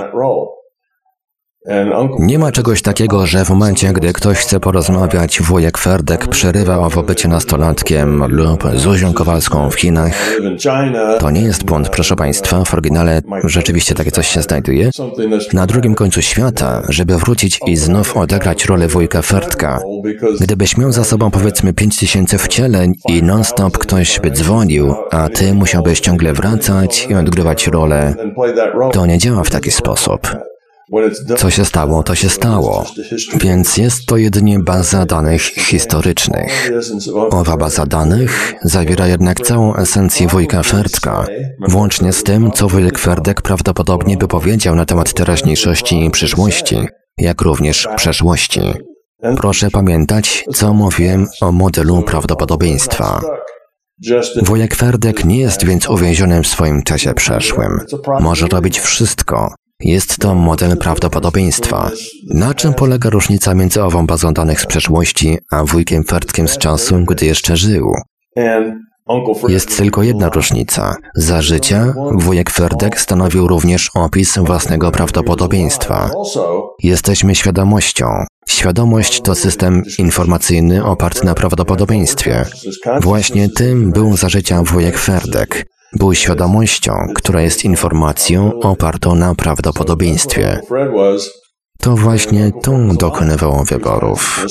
Nie ma czegoś takiego, że w momencie, gdy ktoś chce porozmawiać, wujek Ferdek przerywa owo bycie nastolatkiem lub Zuzią Kowalską w Chinach. To nie jest błąd, proszę Państwa, w oryginale rzeczywiście takie coś się znajduje. Na drugim końcu świata, żeby wrócić i znów odegrać rolę wujka Ferdka, gdybyś miał za sobą powiedzmy pięć tysięcy wcieleń i non-stop ktoś by dzwonił, a ty musiałbyś ciągle wracać i odgrywać rolę, to nie działa w taki sposób. Co się stało, to się stało. Więc jest to jedynie baza danych historycznych. Owa baza danych zawiera jednak całą esencję wujka Ferdka, włącznie z tym, co wujek Ferdek prawdopodobnie by powiedział na temat teraźniejszości i przyszłości, jak również przeszłości. Proszę pamiętać, co mówiłem o modelu prawdopodobieństwa. Wujek Ferdek nie jest więc uwięzionym w swoim czasie przeszłym. Może robić wszystko. Jest to model prawdopodobieństwa. Na czym polega różnica między ową bazą danych z przeszłości, a wujkiem Ferdkiem z czasu, gdy jeszcze żył? Jest tylko jedna różnica. Za życia wujek Ferdek stanowił również opis własnego prawdopodobieństwa. Jesteśmy świadomością. Świadomość to system informacyjny oparty na prawdopodobieństwie. Właśnie tym był za życia wujek Ferdek. Był świadomością, która jest informacją opartą na prawdopodobieństwie. To właśnie tu dokonywało wyborów.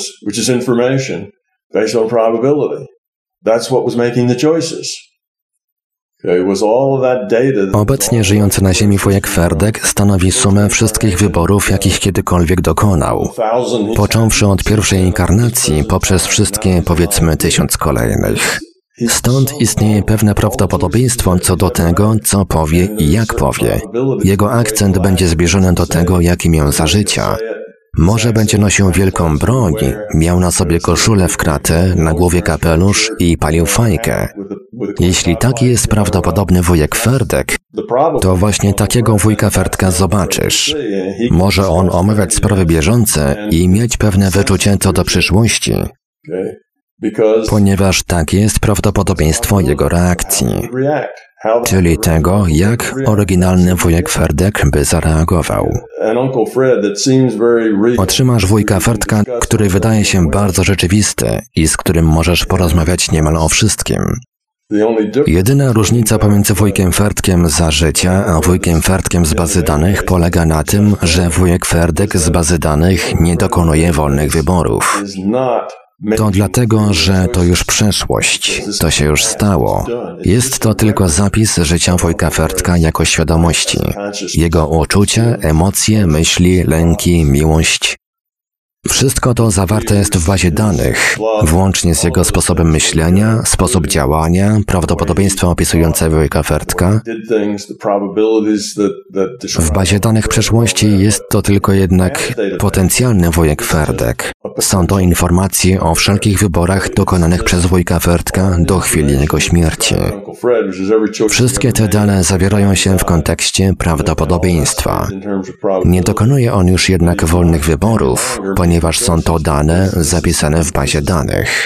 Obecnie żyjący na Ziemi wujek Ferdek stanowi sumę wszystkich wyborów, jakich kiedykolwiek dokonał, począwszy od pierwszej inkarnacji poprzez wszystkie, powiedzmy, tysiąc kolejnych. Stąd istnieje pewne prawdopodobieństwo co do tego, co powie i jak powie. Jego akcent będzie zbliżony do tego, jaki miał za życia. Może będzie nosił wielką broń, miał na sobie koszulę w kratę, na głowie kapelusz i palił fajkę. Jeśli taki jest prawdopodobny wujek Ferdek, to właśnie takiego wujka Ferdka zobaczysz. Może on omawiać sprawy bieżące i mieć pewne wyczucie co do przyszłości, ponieważ takie jest prawdopodobieństwo jego reakcji, czyli tego, jak oryginalny wujek Ferdek by zareagował. Otrzymasz wujka Ferdka, który wydaje się bardzo rzeczywisty i z którym możesz porozmawiać niemal o wszystkim. Jedyna różnica pomiędzy wujkiem Ferdkiem za życia, a wujkiem Ferdkiem z bazy danych polega na tym, że wujek Ferdek z bazy danych nie dokonuje wolnych wyborów. To dlatego, że to już przeszłość, to się już stało. Jest to tylko zapis życia wujka Ferdka jako świadomości. Jego uczucia, emocje, myśli, lęki, miłość. Wszystko to zawarte jest w bazie danych, włącznie z jego sposobem myślenia, sposób działania, prawdopodobieństwa opisujące wujka Ferdka. W bazie danych przeszłości jest to tylko jednak potencjalny wujek Ferdek. Są to informacje o wszelkich wyborach dokonanych przez wujka Ferdka do chwili jego śmierci. Wszystkie te dane zawierają się w kontekście prawdopodobieństwa. Nie dokonuje on już jednak wolnych wyborów, ponieważ są to dane zapisane w bazie danych.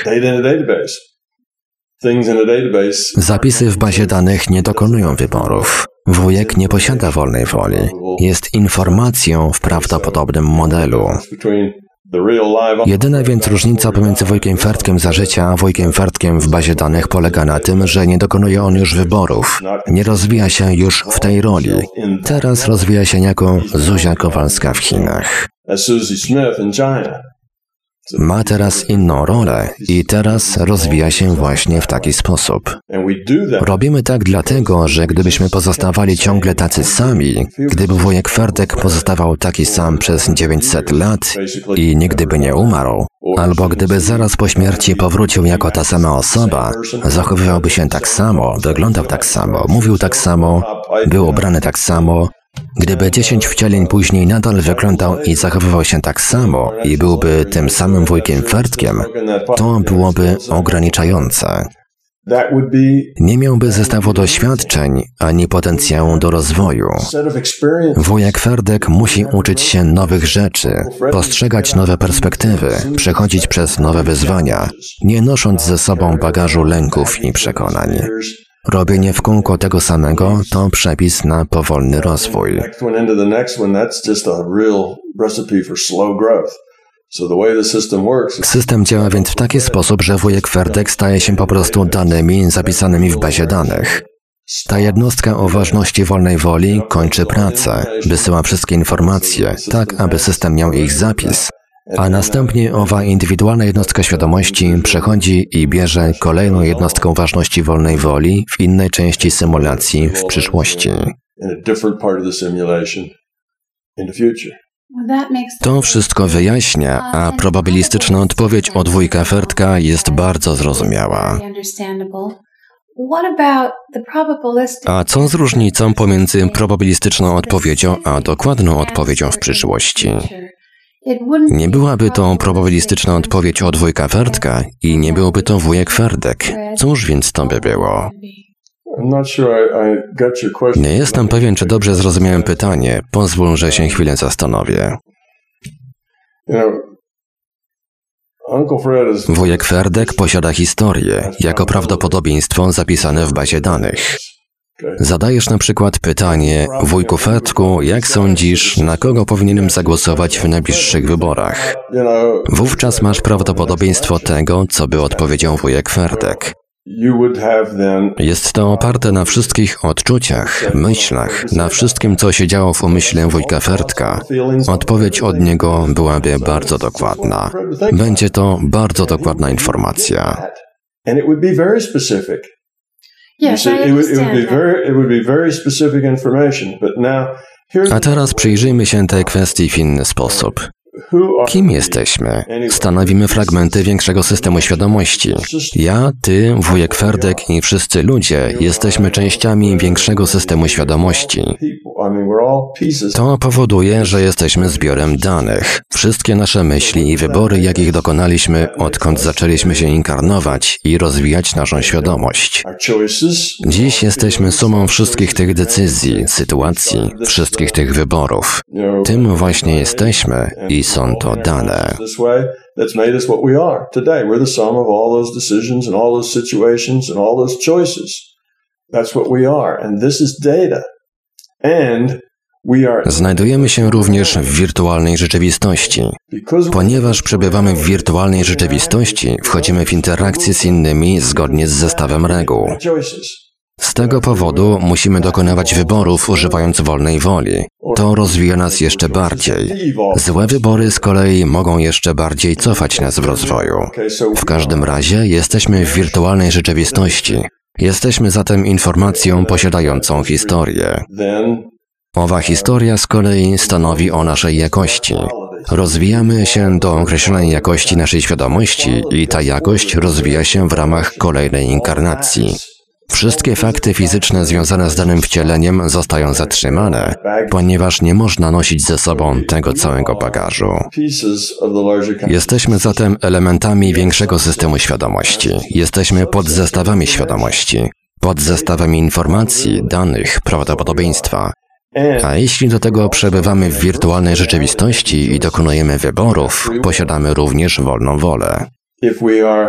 Zapisy w bazie danych nie dokonują wyborów. Wujek nie posiada wolnej woli. Jest informacją w prawdopodobnym modelu. Jedyna więc różnica pomiędzy wujkiem Ferdkiem za życia a wujkiem Ferdkiem w bazie danych polega na tym, że nie dokonuje on już wyborów. Nie rozwija się już w tej roli. Teraz rozwija się jako Zuzia Kowalska w Chinach. ma teraz inną rolę i teraz rozwija się właśnie w taki sposób. Robimy tak dlatego, że gdybyśmy pozostawali ciągle tacy sami, gdyby wujek Ferdek pozostawał taki sam przez dziewięćset lat i nigdy by nie umarł, albo gdyby zaraz po śmierci powrócił jako ta sama osoba, zachowywałby się tak samo, wyglądał tak samo, mówił tak samo, był ubrany tak samo, gdyby dziesięć wcieleń później nadal wyglądał i zachowywał się tak samo i byłby tym samym wujkiem Ferdkiem, to byłoby ograniczające. Nie miałby zestawu doświadczeń ani potencjału do rozwoju. Wujek Ferdek musi uczyć się nowych rzeczy, postrzegać nowe perspektywy, przechodzić przez nowe wyzwania, nie nosząc ze sobą bagażu lęków i przekonań. Robienie w kółko tego samego to przepis na powolny rozwój. System działa więc w taki sposób, że wujek Ferdek staje się po prostu danymi zapisanymi w bazie danych. Ta jednostka o ważności wolnej woli kończy pracę, wysyła wszystkie informacje, tak aby system miał ich zapis, a następnie owa indywidualna jednostka świadomości przechodzi i bierze kolejną jednostkę ważności wolnej woli w innej części symulacji w przyszłości. To wszystko wyjaśnia, a probabilistyczna odpowiedź od wujka Ferdka jest bardzo zrozumiała. A co z różnicą pomiędzy probabilistyczną odpowiedzią a dokładną odpowiedzią w przyszłości? Nie byłaby to probabilistyczna odpowiedź od wujka Ferdka i nie byłby to wujek Ferdek. Cóż więc to by było? Nie jestem pewien, czy dobrze zrozumiałem pytanie. Pozwól, że się chwilę zastanowię. Wujek Ferdek posiada historię jako prawdopodobieństwo zapisane w bazie danych. Zadajesz na przykład pytanie: wujku Ferdku, jak sądzisz, na kogo powinienem zagłosować w najbliższych wyborach? Wówczas masz prawdopodobieństwo tego, co by odpowiedział wujek Ferdek. Jest to oparte na wszystkich odczuciach, myślach, na wszystkim, co się działo w umyśle wujka Ferdka. Odpowiedź od niego byłaby bardzo dokładna. Będzie to bardzo dokładna informacja. A teraz przyjrzyjmy się tej kwestii w inny sposób. Kim jesteśmy? Stanowimy fragmenty większego systemu świadomości. Ja, ty, wujek Ferdek i wszyscy ludzie jesteśmy częściami większego systemu świadomości. To powoduje, że jesteśmy zbiorem danych. Wszystkie nasze myśli i wybory, jakich dokonaliśmy, odkąd zaczęliśmy się inkarnować i rozwijać naszą świadomość. Dziś jesteśmy sumą wszystkich tych decyzji, sytuacji, wszystkich tych wyborów. Tym właśnie jesteśmy i są to dane. That's made us what we are today. We're the sum of all those decisions and all those situations and all those choices. That's what we are, and this is data. And we are... Znajdujemy się również w wirtualnej rzeczywistości. Ponieważ przebywamy w wirtualnej rzeczywistości, wchodzimy w interakcję z innymi zgodnie z zestawem reguł. Z tego powodu musimy dokonywać wyborów używając wolnej woli. To rozwija nas jeszcze bardziej. Złe wybory z kolei mogą jeszcze bardziej cofać nas w rozwoju. W każdym razie jesteśmy w wirtualnej rzeczywistości. Jesteśmy zatem informacją posiadającą historię. Owa historia z kolei stanowi o naszej jakości. Rozwijamy się do określonej jakości naszej świadomości i ta jakość rozwija się w ramach kolejnej inkarnacji. Wszystkie fakty fizyczne związane z danym wcieleniem zostają zatrzymane, ponieważ nie można nosić ze sobą tego całego bagażu. Jesteśmy zatem elementami większego systemu świadomości. Jesteśmy podzestawami świadomości, podzestawami informacji, danych, prawdopodobieństwa. A jeśli do tego przebywamy w wirtualnej rzeczywistości i dokonujemy wyborów, posiadamy również wolną wolę.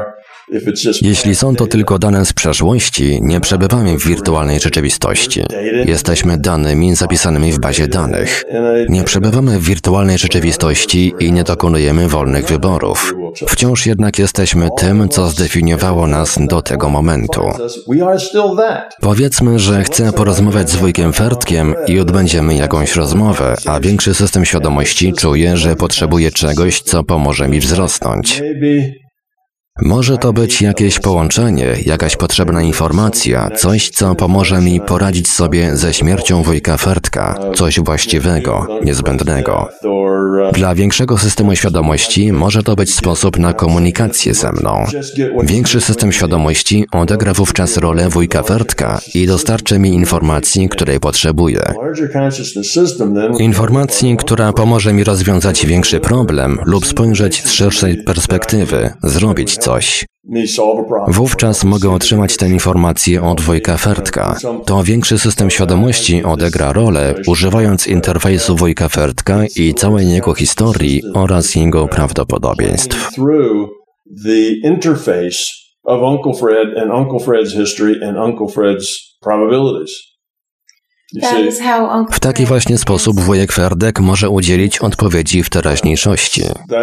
Jeśli są to tylko dane z przeszłości, nie przebywamy w wirtualnej rzeczywistości. Jesteśmy danymi zapisanymi w bazie danych. Nie przebywamy w wirtualnej rzeczywistości i nie dokonujemy wolnych wyborów. Wciąż jednak jesteśmy tym, co zdefiniowało nas do tego momentu. Powiedzmy, że chcę porozmawiać z wujkiem Fertkiem i odbędziemy jakąś rozmowę, a większy system świadomości czuje, że potrzebuje czegoś, co pomoże mi wzrosnąć. Może to być jakieś połączenie, jakaś potrzebna informacja, coś, co pomoże mi poradzić sobie ze śmiercią wujka Fertka, coś właściwego, niezbędnego. Dla większego systemu świadomości może to być sposób na komunikację ze mną. Większy system świadomości odegra wówczas rolę wujka Fertka i dostarczy mi informacji, której potrzebuję. Informacji, która pomoże mi rozwiązać większy problem lub spojrzeć z szerszej perspektywy, zrobić coś. Coś. Wówczas mogę otrzymać tę informację od wujka Fertka. To większy system świadomości odegra rolę, używając interfejsu wujka Fertka i całej jego historii oraz jego prawdopodobieństw. W taki właśnie sposób wujek Ferdek może udzielić odpowiedzi w teraźniejszości.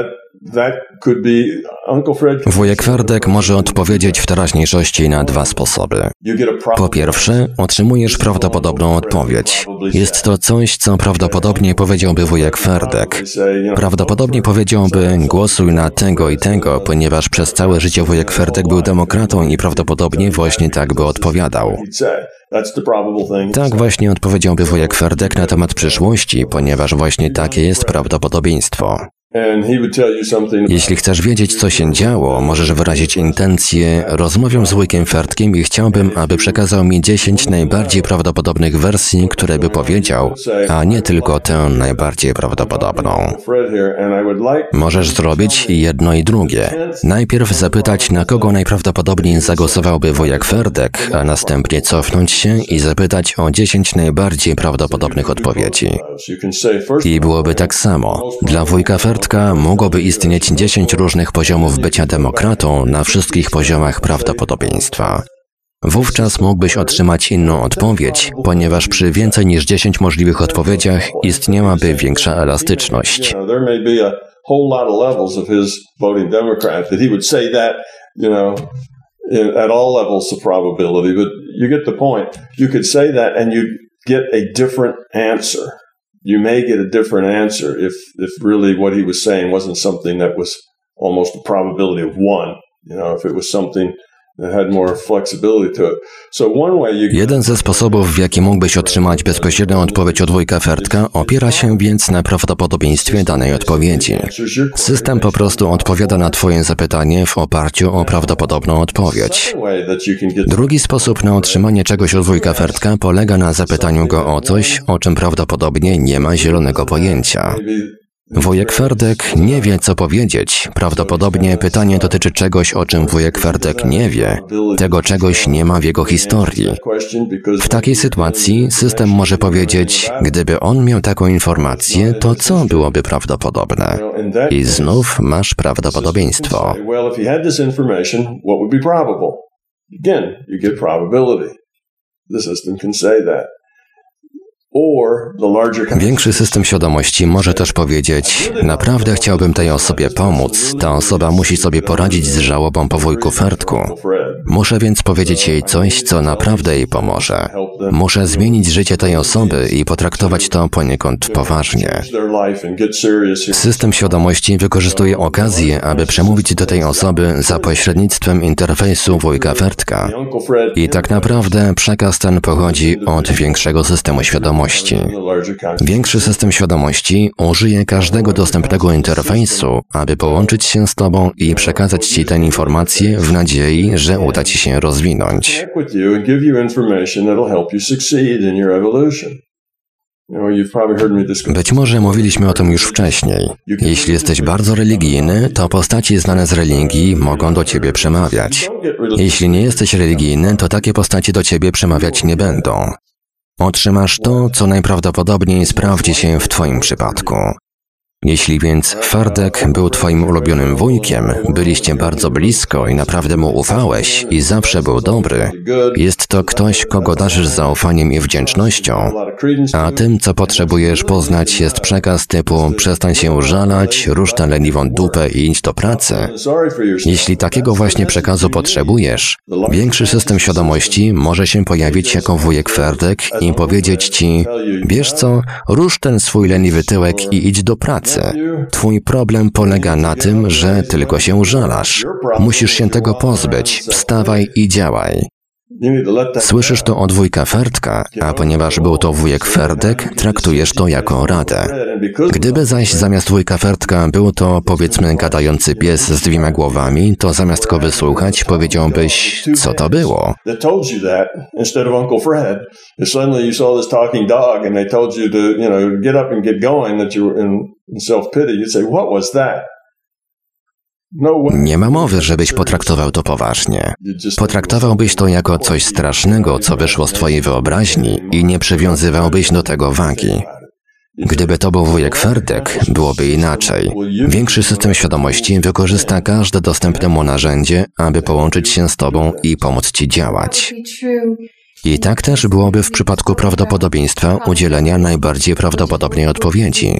Wujek Ferdek może odpowiedzieć w teraźniejszości na dwa sposoby. Po pierwsze, otrzymujesz prawdopodobną odpowiedź. Jest to coś, co prawdopodobnie powiedziałby wujek Ferdek. Prawdopodobnie powiedziałby, głosuj na tego i tego, ponieważ przez całe życie wujek Ferdek był demokratą i prawdopodobnie właśnie tak by odpowiadał. Tak właśnie odpowiedziałby wujek Ferdek na temat przyszłości, ponieważ właśnie takie jest prawdopodobieństwo. Jeśli chcesz wiedzieć, co się działo, możesz wyrazić intencję, rozmawiam z wujkiem Fertkiem i chciałbym, aby przekazał mi dziesięć najbardziej prawdopodobnych wersji, które by powiedział, a nie tylko tę najbardziej prawdopodobną. Możesz zrobić i jedno i drugie. Najpierw zapytać, na kogo najprawdopodobniej zagłosowałby wujek Ferdek, a następnie cofnąć się i zapytać o dziesięć najbardziej prawdopodobnych odpowiedzi. I byłoby tak samo. Dla wujka Fertka mogłoby istnieć dziesięć różnych poziomów bycia demokratą na wszystkich poziomach prawdopodobieństwa. Wówczas mógłbyś otrzymać inną odpowiedź, ponieważ przy więcej niż dziesięć możliwych odpowiedziach istniałaby większa elastyczność. You may get a different answer if, if really what he was saying wasn't something that was almost a probability of one. You know, if it was something that had more flexibility to it. So one way you... Jeden ze sposobów, w jaki mógłbyś otrzymać bezpośrednią odpowiedź od wujka Fertka, opiera się więc na prawdopodobieństwie danej odpowiedzi. System po prostu odpowiada na twoje zapytanie w oparciu o prawdopodobną odpowiedź. Drugi sposób na otrzymanie czegoś od wujka Fertka polega na zapytaniu go o coś, o czym prawdopodobnie nie ma zielonego pojęcia. Wujek Ferdek nie wie, co powiedzieć. Prawdopodobnie pytanie dotyczy czegoś, o czym wujek Ferdek nie wie. Tego czegoś nie ma w jego historii. W takiej sytuacji system może powiedzieć, gdyby on miał taką informację, to co byłoby prawdopodobne? I znów masz prawdopodobieństwo. Większy system świadomości może też powiedzieć, naprawdę chciałbym tej osobie pomóc, ta osoba musi sobie poradzić z żałobą po wujku Fertku. Muszę więc powiedzieć jej coś, co naprawdę jej pomoże. Muszę zmienić życie tej osoby i potraktować to poniekąd poważnie. System świadomości wykorzystuje okazję, aby przemówić do tej osoby za pośrednictwem interfejsu wujka Fertka. I tak naprawdę przekaz ten pochodzi od większego systemu świadomości. Większy system świadomości użyje każdego dostępnego interfejsu, aby połączyć się z tobą i przekazać ci tę informację w nadziei, że uda ci się rozwinąć. Być może mówiliśmy o tym już wcześniej. Jeśli jesteś bardzo religijny, to postaci znane z religii mogą do ciebie przemawiać. Jeśli nie jesteś religijny, to takie postaci do ciebie przemawiać nie będą. Otrzymasz to, co najprawdopodobniej sprawdzi się w twoim przypadku. Jeśli więc Ferdek był twoim ulubionym wujkiem, byliście bardzo blisko i naprawdę mu ufałeś i zawsze był dobry, jest to ktoś, kogo darzysz zaufaniem i wdzięcznością, a tym, co potrzebujesz poznać, jest przekaz typu przestań się żalać, rusz tę leniwą dupę i idź do pracy. Jeśli takiego właśnie przekazu potrzebujesz, większy system świadomości może się pojawić jako wujek Ferdek i powiedzieć ci, wiesz co, rusz ten swój leniwy tyłek i idź do pracy. Twój problem polega na tym, że tylko się żalasz. Musisz się tego pozbyć. Wstawaj i działaj. Słyszysz to od wujka Ferdka, a ponieważ był to wujek Ferdek, traktujesz to jako radę. Gdyby zaś zamiast wujka Ferdka był to, powiedzmy, gadający pies z dwiema głowami, to zamiast go wysłuchać, powiedziałbyś, co to było? Nie ma mowy, żebyś potraktował to poważnie. Potraktowałbyś to jako coś strasznego, co wyszło z twojej wyobraźni i nie przywiązywałbyś do tego wagi. Gdyby to był wujek Ferdek, byłoby inaczej. Większy system świadomości wykorzysta każde dostępne mu narzędzie, aby połączyć się z tobą i pomóc ci działać. I tak też byłoby w przypadku prawdopodobieństwa udzielenia najbardziej prawdopodobnej odpowiedzi.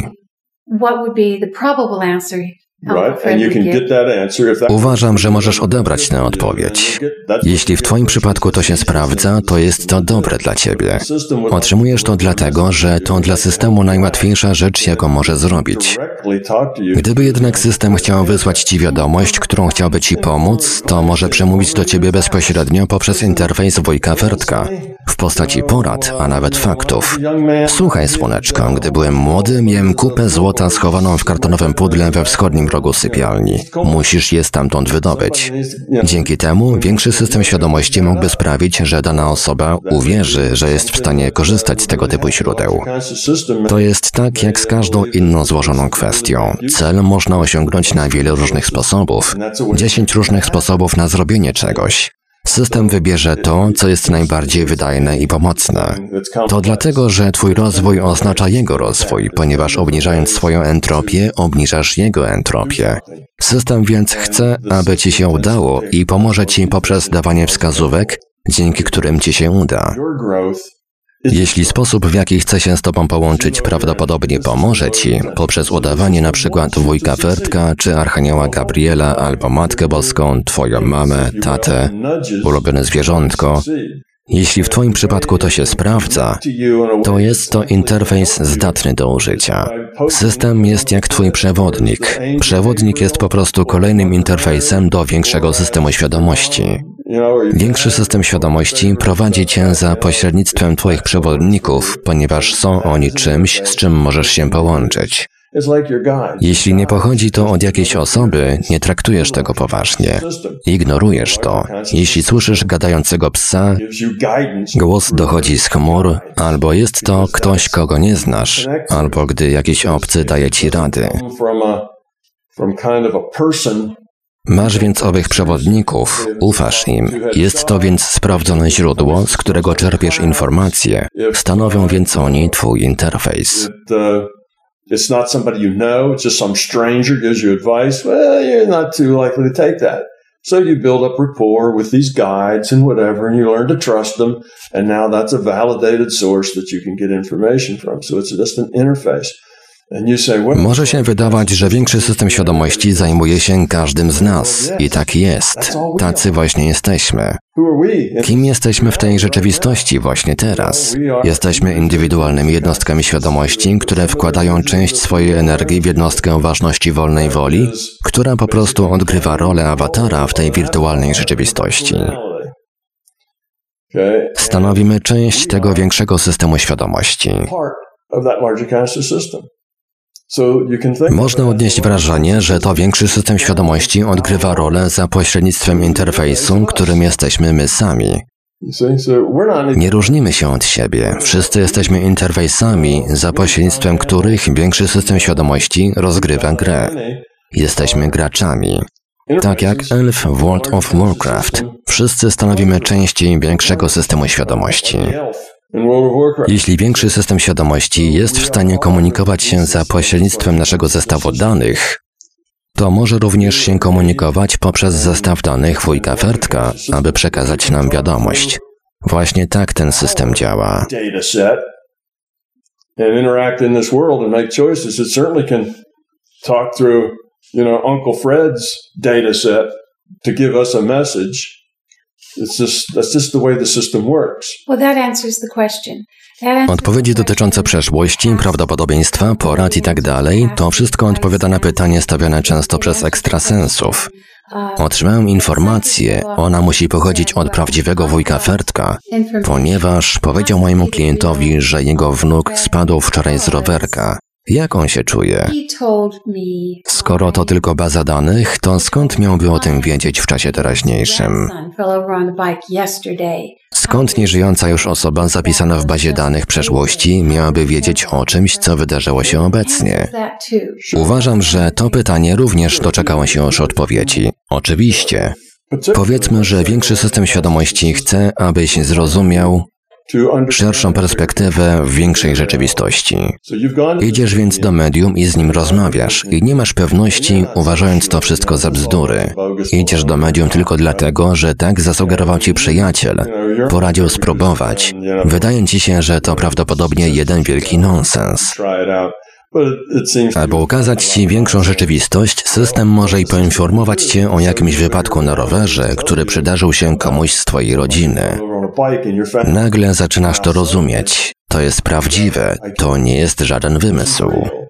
Uważam, że możesz odebrać tę odpowiedź. Jeśli w twoim przypadku to się sprawdza, to jest to dobre dla ciebie. Otrzymujesz to dlatego, że to dla systemu najłatwiejsza rzecz, jaką może zrobić. Gdyby jednak system chciał wysłać ci wiadomość, którą chciałby ci pomóc, to może przemówić do ciebie bezpośrednio poprzez interfejs wujka Ferdka, w postaci porad, a nawet faktów. Słuchaj, słoneczko, gdy byłem młody, miałem kupę złota schowaną w kartonowym pudle we wschodnim rogu sypialni. Musisz je stamtąd wydobyć. Dzięki temu większy system świadomości mógłby sprawić, że dana osoba uwierzy, że jest w stanie korzystać z tego typu źródeł. To jest tak jak z każdą inną złożoną kwestią. Cel można osiągnąć na wiele różnych sposobów. Dziesięć różnych sposobów na zrobienie czegoś. System wybierze to, co jest najbardziej wydajne i pomocne. To dlatego, że twój rozwój oznacza jego rozwój, ponieważ obniżając swoją entropię, obniżasz jego entropię. System więc chce, aby ci się udało i pomoże ci poprzez dawanie wskazówek, dzięki którym ci się uda. Jeśli sposób, w jaki chce się z tobą połączyć, prawdopodobnie pomoże ci, poprzez udawanie na przykład wujka Ferdka, czy Archanioła Gabriela, albo Matkę Boską, twoją mamę, tatę, ulubione zwierzątko, jeśli w twoim przypadku to się sprawdza, to jest to interfejs zdatny do użycia. System jest jak twój przewodnik. Przewodnik jest po prostu kolejnym interfejsem do większego systemu świadomości. Większy system świadomości prowadzi cię za pośrednictwem twoich przewodników, ponieważ są oni czymś, z czym możesz się połączyć. Jeśli nie pochodzi to od jakiejś osoby, nie traktujesz tego poważnie. Ignorujesz to. Jeśli słyszysz gadającego psa, głos dochodzi z chmur, albo jest to ktoś, kogo nie znasz, albo gdy jakiś obcy daje ci rady. Masz więc owych przewodników, ufasz im. Jest to więc sprawdzone źródło, z którego czerpiesz informacje. Stanowią więc oni twój interfejs. It's not somebody you know, it's just some stranger gives you advice. Well, you're not too likely to take that. So you build up rapport with these guides and whatever, and you learn to trust them. And now that's a validated source that you can get information from. So it's just an interface. Może się wydawać, że większy system świadomości zajmuje się każdym z nas. I tak jest. Tacy właśnie jesteśmy. Kim jesteśmy w tej rzeczywistości właśnie teraz? Jesteśmy indywidualnymi jednostkami świadomości, które wkładają część swojej energii w jednostkę ważności wolnej woli, która po prostu odgrywa rolę awatara w tej wirtualnej rzeczywistości. Stanowimy część tego większego systemu świadomości. Można odnieść wrażenie, że to większy system świadomości odgrywa rolę za pośrednictwem interfejsu, którym jesteśmy my sami. Nie różnimy się od siebie. Wszyscy jesteśmy interfejsami, za pośrednictwem których większy system świadomości rozgrywa grę. Jesteśmy graczami. Tak jak elf w World of Warcraft. Wszyscy stanowimy część większego systemu świadomości. Jeśli większy system świadomości jest w stanie komunikować się za pośrednictwem naszego zestawu danych, to może również się komunikować poprzez zestaw danych wujka Fertka, aby przekazać nam wiadomość. Właśnie tak ten system działa. Odpowiedzi dotyczące przeszłości, prawdopodobieństwa, porad i tak dalej, to wszystko odpowiada na pytanie stawiane często przez ekstrasensów. Otrzymałem informację, ona musi pochodzić od prawdziwego wujka Fertka, ponieważ powiedział mojemu klientowi, że jego wnuk spadł wczoraj z rowerka. Jak on się czuje? Skoro to tylko baza danych, to skąd miałby o tym wiedzieć w czasie teraźniejszym? Skąd nieżyjąca już osoba zapisana w bazie danych przeszłości miałaby wiedzieć o czymś, co wydarzyło się obecnie? Uważam, że to pytanie również doczekało się już odpowiedzi. Oczywiście. Powiedzmy, że większy system świadomości chce, abyś zrozumiał szerszą perspektywę w większej rzeczywistości. Idziesz więc do medium i z nim rozmawiasz i nie masz pewności, uważając to wszystko za bzdury. Idziesz do medium tylko dlatego, że tak zasugerował ci przyjaciel, poradził spróbować. Wydaje ci się, że to prawdopodobnie jeden wielki nonsens. Aby ukazać ci większą rzeczywistość, system może i poinformować cię o jakimś wypadku na rowerze, który przydarzył się komuś z twojej rodziny. Nagle zaczynasz to rozumieć. To jest prawdziwe, to nie jest żaden wymysł.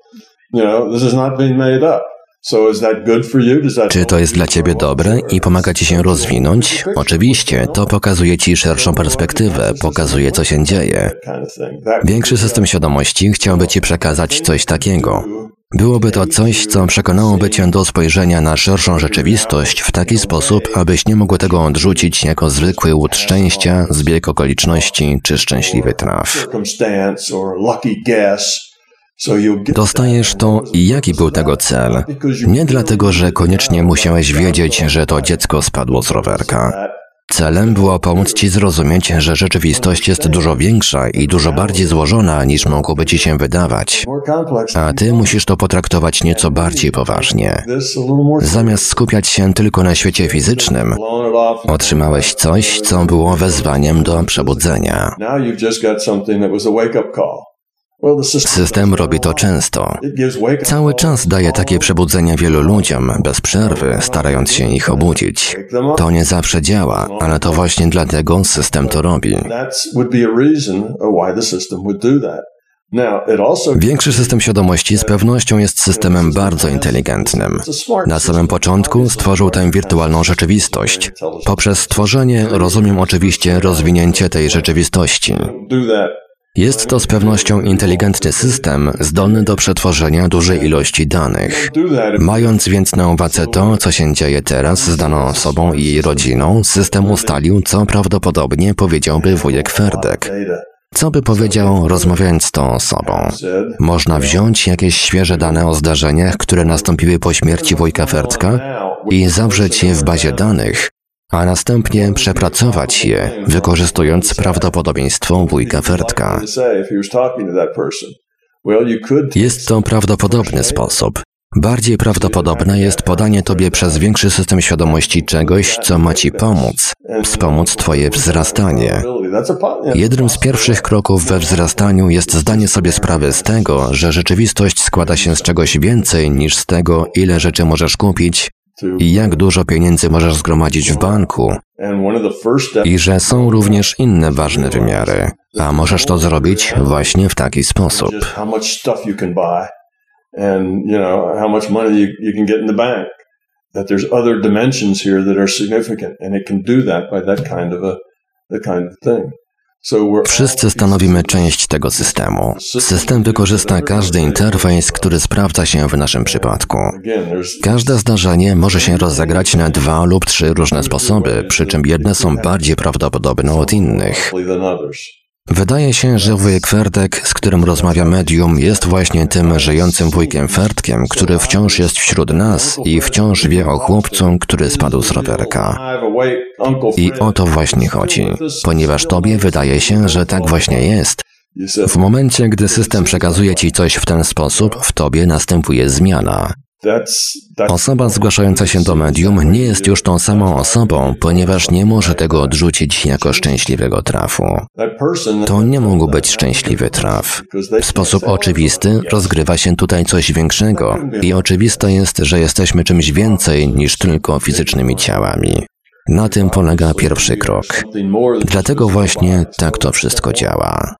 Czy to jest dla ciebie dobre i pomaga ci się rozwinąć? Oczywiście, to pokazuje ci szerszą perspektywę, pokazuje, co się dzieje. Większy system świadomości chciałby ci przekazać coś takiego. Byłoby to coś, co przekonałoby cię do spojrzenia na szerszą rzeczywistość w taki sposób, abyś nie mógł tego odrzucić jako zwykły łód szczęścia, zbieg okoliczności czy szczęśliwy traf. Dostajesz to i jaki był tego cel? Nie dlatego, że koniecznie musiałeś wiedzieć, że to dziecko spadło z rowerka. Celem było pomóc ci zrozumieć, że rzeczywistość jest dużo większa i dużo bardziej złożona, niż mogłoby ci się wydawać. A ty musisz to potraktować nieco bardziej poważnie. Zamiast skupiać się tylko na świecie fizycznym, otrzymałeś coś, co było wezwaniem do przebudzenia. System robi to często. Cały czas daje takie przebudzenia wielu ludziom, bez przerwy, starając się ich obudzić. To nie zawsze działa, ale to właśnie dlatego system to robi. Większy system świadomości z pewnością jest systemem bardzo inteligentnym. Na samym początku stworzył tę wirtualną rzeczywistość. Poprzez stworzenie rozumiem oczywiście rozwinięcie tej rzeczywistości. Jest to z pewnością inteligentny system, zdolny do przetworzenia dużej ilości danych. Mając więc na uwadze to, co się dzieje teraz z daną osobą i jej rodziną, system ustalił, co prawdopodobnie powiedziałby wujek Ferdek. Co by powiedział, rozmawiając z tą osobą? Można wziąć jakieś świeże dane o zdarzeniach, które nastąpiły po śmierci wujka Ferdka i zawrzeć je w bazie danych, a następnie przepracować je, wykorzystując prawdopodobieństwo wujka Ferdka. Jest to prawdopodobny sposób. Bardziej prawdopodobne jest podanie tobie przez większy system świadomości czegoś, co ma ci pomóc, wspomóc twoje wzrastanie. Jednym z pierwszych kroków we wzrastaniu jest zdanie sobie sprawy z tego, że rzeczywistość składa się z czegoś więcej niż z tego, ile rzeczy możesz kupić, i jak dużo pieniędzy możesz zgromadzić w banku i że są również inne ważne wymiary, a możesz to zrobić właśnie w taki sposób. Wszyscy stanowimy część tego systemu. System wykorzysta każdy interfejs, który sprawdza się w naszym przypadku. Każde zdarzenie może się rozegrać na dwa lub trzy różne sposoby, przy czym jedne są bardziej prawdopodobne od innych. Wydaje się, że wujek Ferdek, z którym rozmawia medium, jest właśnie tym żyjącym wujkiem Ferdkiem, który wciąż jest wśród nas i wciąż wie o chłopcu, który spadł z rowerka. I o to właśnie chodzi, ponieważ tobie wydaje się, że tak właśnie jest. W momencie, gdy system przekazuje ci coś w ten sposób, w tobie następuje zmiana. Osoba zgłaszająca się do medium nie jest już tą samą osobą, ponieważ nie może tego odrzucić jako szczęśliwego trafu. To nie mógł być szczęśliwy traf. W sposób oczywisty rozgrywa się tutaj coś większego i oczywiste jest, że jesteśmy czymś więcej niż tylko fizycznymi ciałami. Na tym polega pierwszy krok. Dlatego właśnie tak to wszystko działa.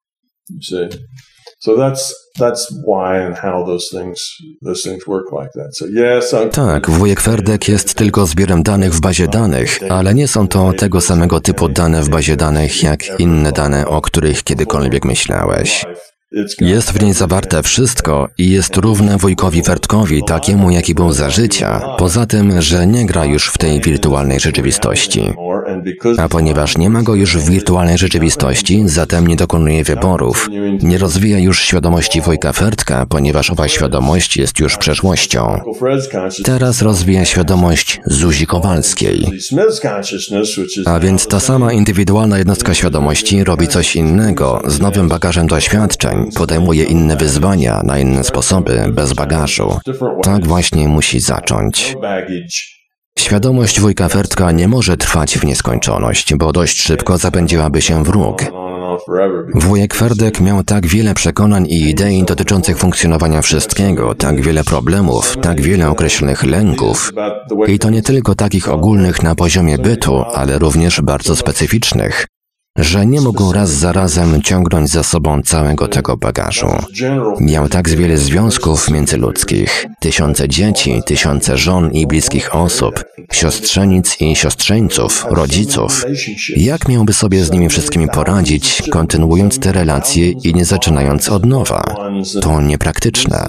Tak, wujek Ferdek jest tylko zbiorem danych w bazie danych, ale nie są to tego samego typu dane w bazie danych, jak inne dane, o których kiedykolwiek myślałeś. Jest w niej zawarte wszystko i jest równe wujkowi Ferdkowi, takiemu jaki był za życia, poza tym, że nie gra już w tej wirtualnej rzeczywistości. A ponieważ nie ma go już w wirtualnej rzeczywistości, zatem nie dokonuje wyborów. Nie rozwija już świadomości wujka Ferdka, ponieważ owa świadomość jest już przeszłością. Teraz rozwija świadomość Zuzi Kowalskiej. A więc ta sama indywidualna jednostka świadomości robi coś innego, z nowym bagażem doświadczeń, podejmuje inne wyzwania, na inne sposoby, bez bagażu. Tak właśnie musi zacząć. Świadomość wujka Ferdka nie może trwać w nieskończoność, bo dość szybko zapędziłaby się w róg. Wujek Ferdek miał tak wiele przekonań i idei dotyczących funkcjonowania wszystkiego, tak wiele problemów, tak wiele określonych lęków. I to nie tylko takich ogólnych na poziomie bytu, ale również bardzo specyficznych, że nie mógł raz za razem ciągnąć za sobą całego tego bagażu. Miał tak wiele związków międzyludzkich, tysiące dzieci, tysiące żon i bliskich osób, siostrzenic i siostrzeńców, rodziców. Jak miałby sobie z nimi wszystkimi poradzić, kontynuując te relacje i nie zaczynając od nowa? To niepraktyczne.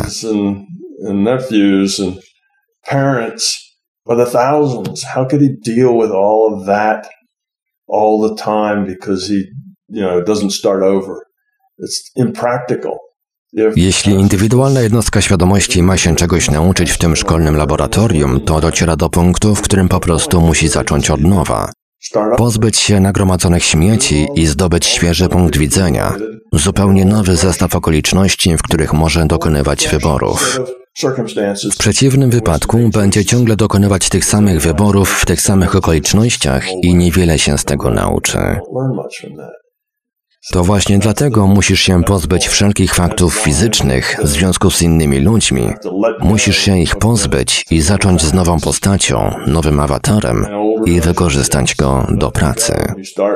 all the time because he, you know, doesn't start over. It's impractical. Jeśli indywidualna jednostka świadomości ma się czegoś nauczyć w tym szkolnym laboratorium, to dociera do punktu, w którym po prostu musi zacząć od nowa. Pozbyć się nagromadzonych śmieci i zdobyć świeży punkt widzenia. Zupełnie nowy zestaw okoliczności, w których może dokonywać wyborów. W przeciwnym wypadku będzie ciągle dokonywać tych samych wyborów w tych samych okolicznościach i niewiele się z tego nauczy. To właśnie dlatego musisz się pozbyć wszelkich faktów fizycznych, związków z innymi ludźmi. Musisz się ich pozbyć i zacząć z nową postacią, nowym awatarem i wykorzystać go do pracy.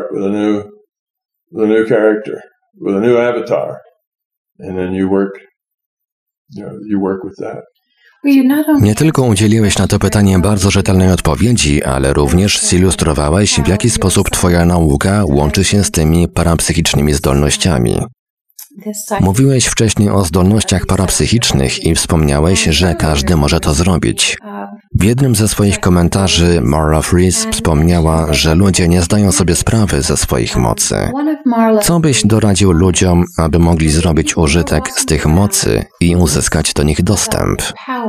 Nie tylko udzieliłeś na to pytanie bardzo rzetelnej odpowiedzi, ale również zilustrowałeś, w jaki sposób twoja nauka łączy się z tymi parapsychicznymi zdolnościami. Mówiłeś wcześniej o zdolnościach parapsychicznych i wspomniałeś, że każdy może to zrobić. W jednym ze swoich komentarzy Marla Fries wspomniała, że ludzie nie zdają sobie sprawy ze swoich mocy. Co byś doradził ludziom, aby mogli zrobić użytek z tych mocy i uzyskać do nich dostęp?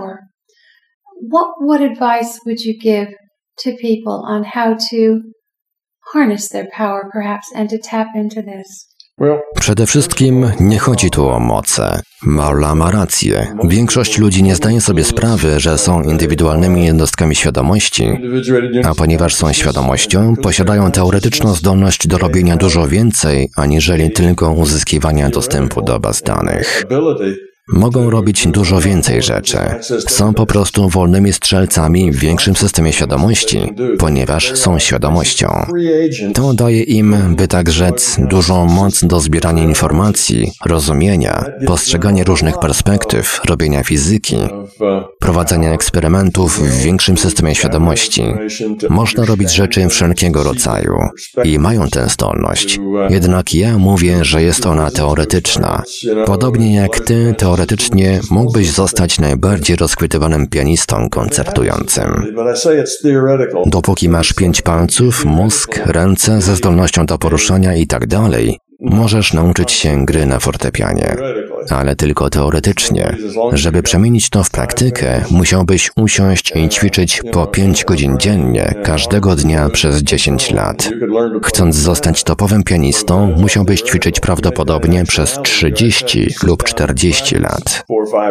What advice would you give to people on how to harness their power perhaps and to tap into this? Przede wszystkim nie chodzi tu o moce. Marla ma rację. Większość ludzi nie zdaje sobie sprawy, że są indywidualnymi jednostkami świadomości, a ponieważ są świadomością, posiadają teoretyczną zdolność do robienia dużo więcej, aniżeli tylko uzyskiwania dostępu do baz danych. Mogą robić dużo więcej rzeczy. Są po prostu wolnymi strzelcami w większym systemie świadomości, ponieważ są świadomością. To daje im, by tak rzec, dużą moc do zbierania informacji, rozumienia, postrzegania różnych perspektyw, robienia fizyki, prowadzenia eksperymentów w większym systemie świadomości. Można robić rzeczy wszelkiego rodzaju i mają tę zdolność. Jednak ja mówię, że jest ona teoretyczna. Podobnie jak ty teoretycznie mógłbyś zostać najbardziej rozchwytywanym pianistą koncertującym. Dopóki masz pięć palców, mózg, ręce ze zdolnością do poruszania i tak dalej, Możesz nauczyć się gry na fortepianie, ale tylko teoretycznie. Żeby przemienić to w praktykę, musiałbyś usiąść i ćwiczyć po pięć godzin dziennie, każdego dnia przez dziesięć lat. Chcąc zostać topowym pianistą, musiałbyś ćwiczyć prawdopodobnie przez trzydzieści lub czterdzieści lat.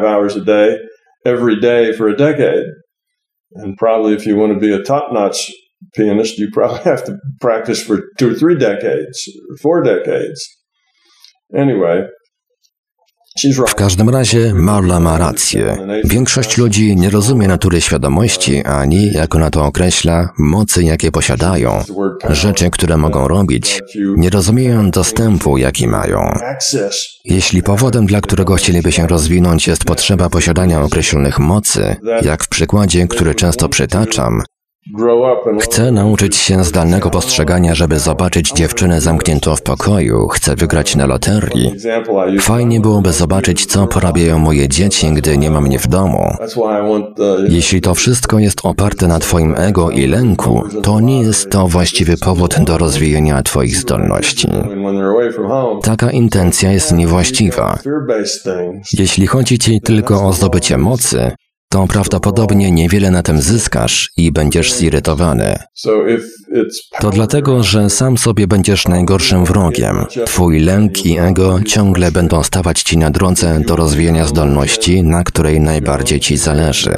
Pianist, you probably have to practice for two or three decades, or four decades. Anyway, w każdym razie Marla ma rację. Większość ludzi nie rozumie natury świadomości ani, jak ona to określa, mocy, jakie posiadają, rzeczy, które mogą robić. Nie rozumieją dostępu, jaki mają. Jeśli powodem, dla którego chcieliby się rozwinąć, jest potrzeba posiadania określonych mocy, jak w przykładzie, który często przytaczam, chcę nauczyć się zdalnego postrzegania, żeby zobaczyć dziewczynę zamkniętą w pokoju. Chcę wygrać na loterii. Fajnie byłoby zobaczyć, co porabiają moje dzieci, gdy nie ma mnie w domu. Jeśli to wszystko jest oparte na twoim ego i lęku, to nie jest to właściwy powód do rozwijania twoich zdolności. Taka intencja jest niewłaściwa. Jeśli chodzi ci tylko o zdobycie mocy, to prawdopodobnie niewiele na tym zyskasz i będziesz zirytowany. To dlatego, że sam sobie będziesz najgorszym wrogiem. Twój lęk i ego ciągle będą stawać ci na drodze do rozwijania zdolności, na której najbardziej ci zależy.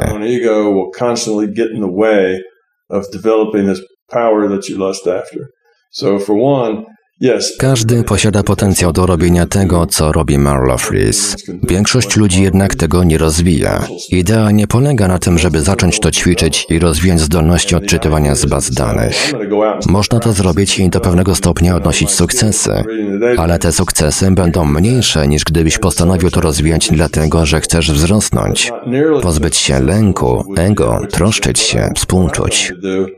Każdy posiada potencjał do robienia tego, co robi Marla Fries. Większość ludzi jednak tego nie rozwija. Idea nie polega na tym, żeby zacząć to ćwiczyć i rozwijać zdolności odczytywania z baz danych. Można to zrobić i do pewnego stopnia odnosić sukcesy, ale te sukcesy będą mniejsze, niż gdybyś postanowił to rozwijać dlatego, że chcesz wzrosnąć, pozbyć się lęku, ego, troszczyć się, współczuć.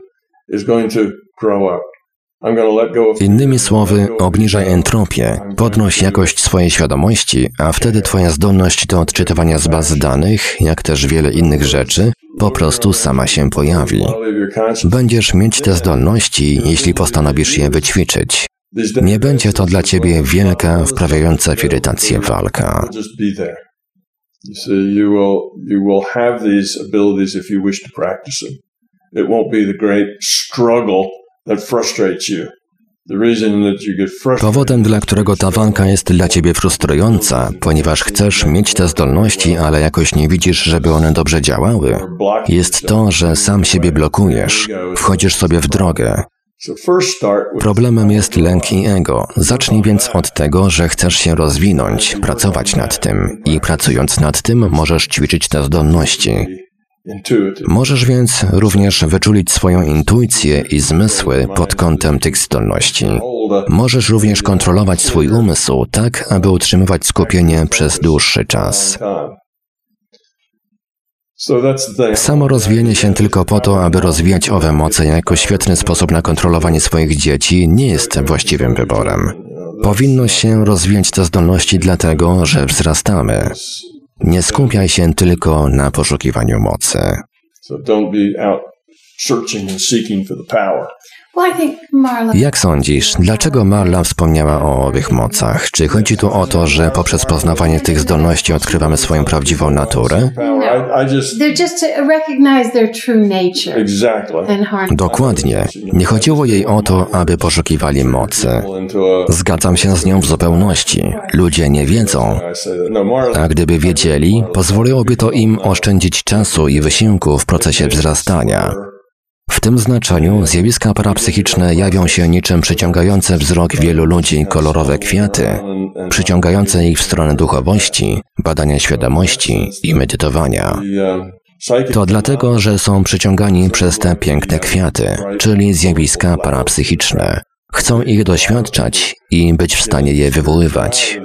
Innymi słowy, obniżaj entropię, podnoś jakość swojej świadomości, a wtedy twoja zdolność do odczytywania z baz danych, jak też wiele innych rzeczy, po prostu sama się pojawi. Będziesz mieć te zdolności, jeśli postanowisz je wyćwiczyć. Nie będzie to dla ciebie wielka, wprawiająca w irytację walka. Powodem, dla którego ta walka jest dla ciebie frustrująca, ponieważ chcesz mieć te zdolności, ale jakoś nie widzisz, żeby one dobrze działały, jest to, że sam siebie blokujesz, wchodzisz sobie w drogę. Problemem jest lęk i ego. Zacznij więc od tego, że chcesz się rozwinąć, pracować nad tym i pracując nad tym możesz ćwiczyć te zdolności. Możesz więc również wyczulić swoją intuicję i zmysły pod kątem tych zdolności. Możesz również kontrolować swój umysł tak, aby utrzymywać skupienie przez dłuższy czas. Samo rozwijanie się tylko po to, aby rozwijać owe moce jako świetny sposób na kontrolowanie swoich dzieci nie jest właściwym wyborem. Powinno się rozwijać te zdolności dlatego, że wzrastamy. Nie skupiaj się tylko na poszukiwaniu mocy. Jak sądzisz, dlaczego Marla wspomniała o owych mocach? Czy chodzi tu o to, że poprzez poznawanie tych zdolności odkrywamy swoją prawdziwą naturę? Dokładnie. Nie chodziło jej o to, aby poszukiwali mocy. Zgadzam się z nią w zupełności. Ludzie nie wiedzą. A gdyby wiedzieli, pozwoliłoby to im oszczędzić czasu i wysiłku w procesie wzrastania. W tym znaczeniu zjawiska parapsychiczne jawią się niczym przyciągające wzrok wielu ludzi kolorowe kwiaty, przyciągające ich w stronę duchowości, badania świadomości i medytowania. To dlatego, że są przyciągani przez te piękne kwiaty, czyli zjawiska parapsychiczne. Chcą ich doświadczać i być w stanie je wywoływać.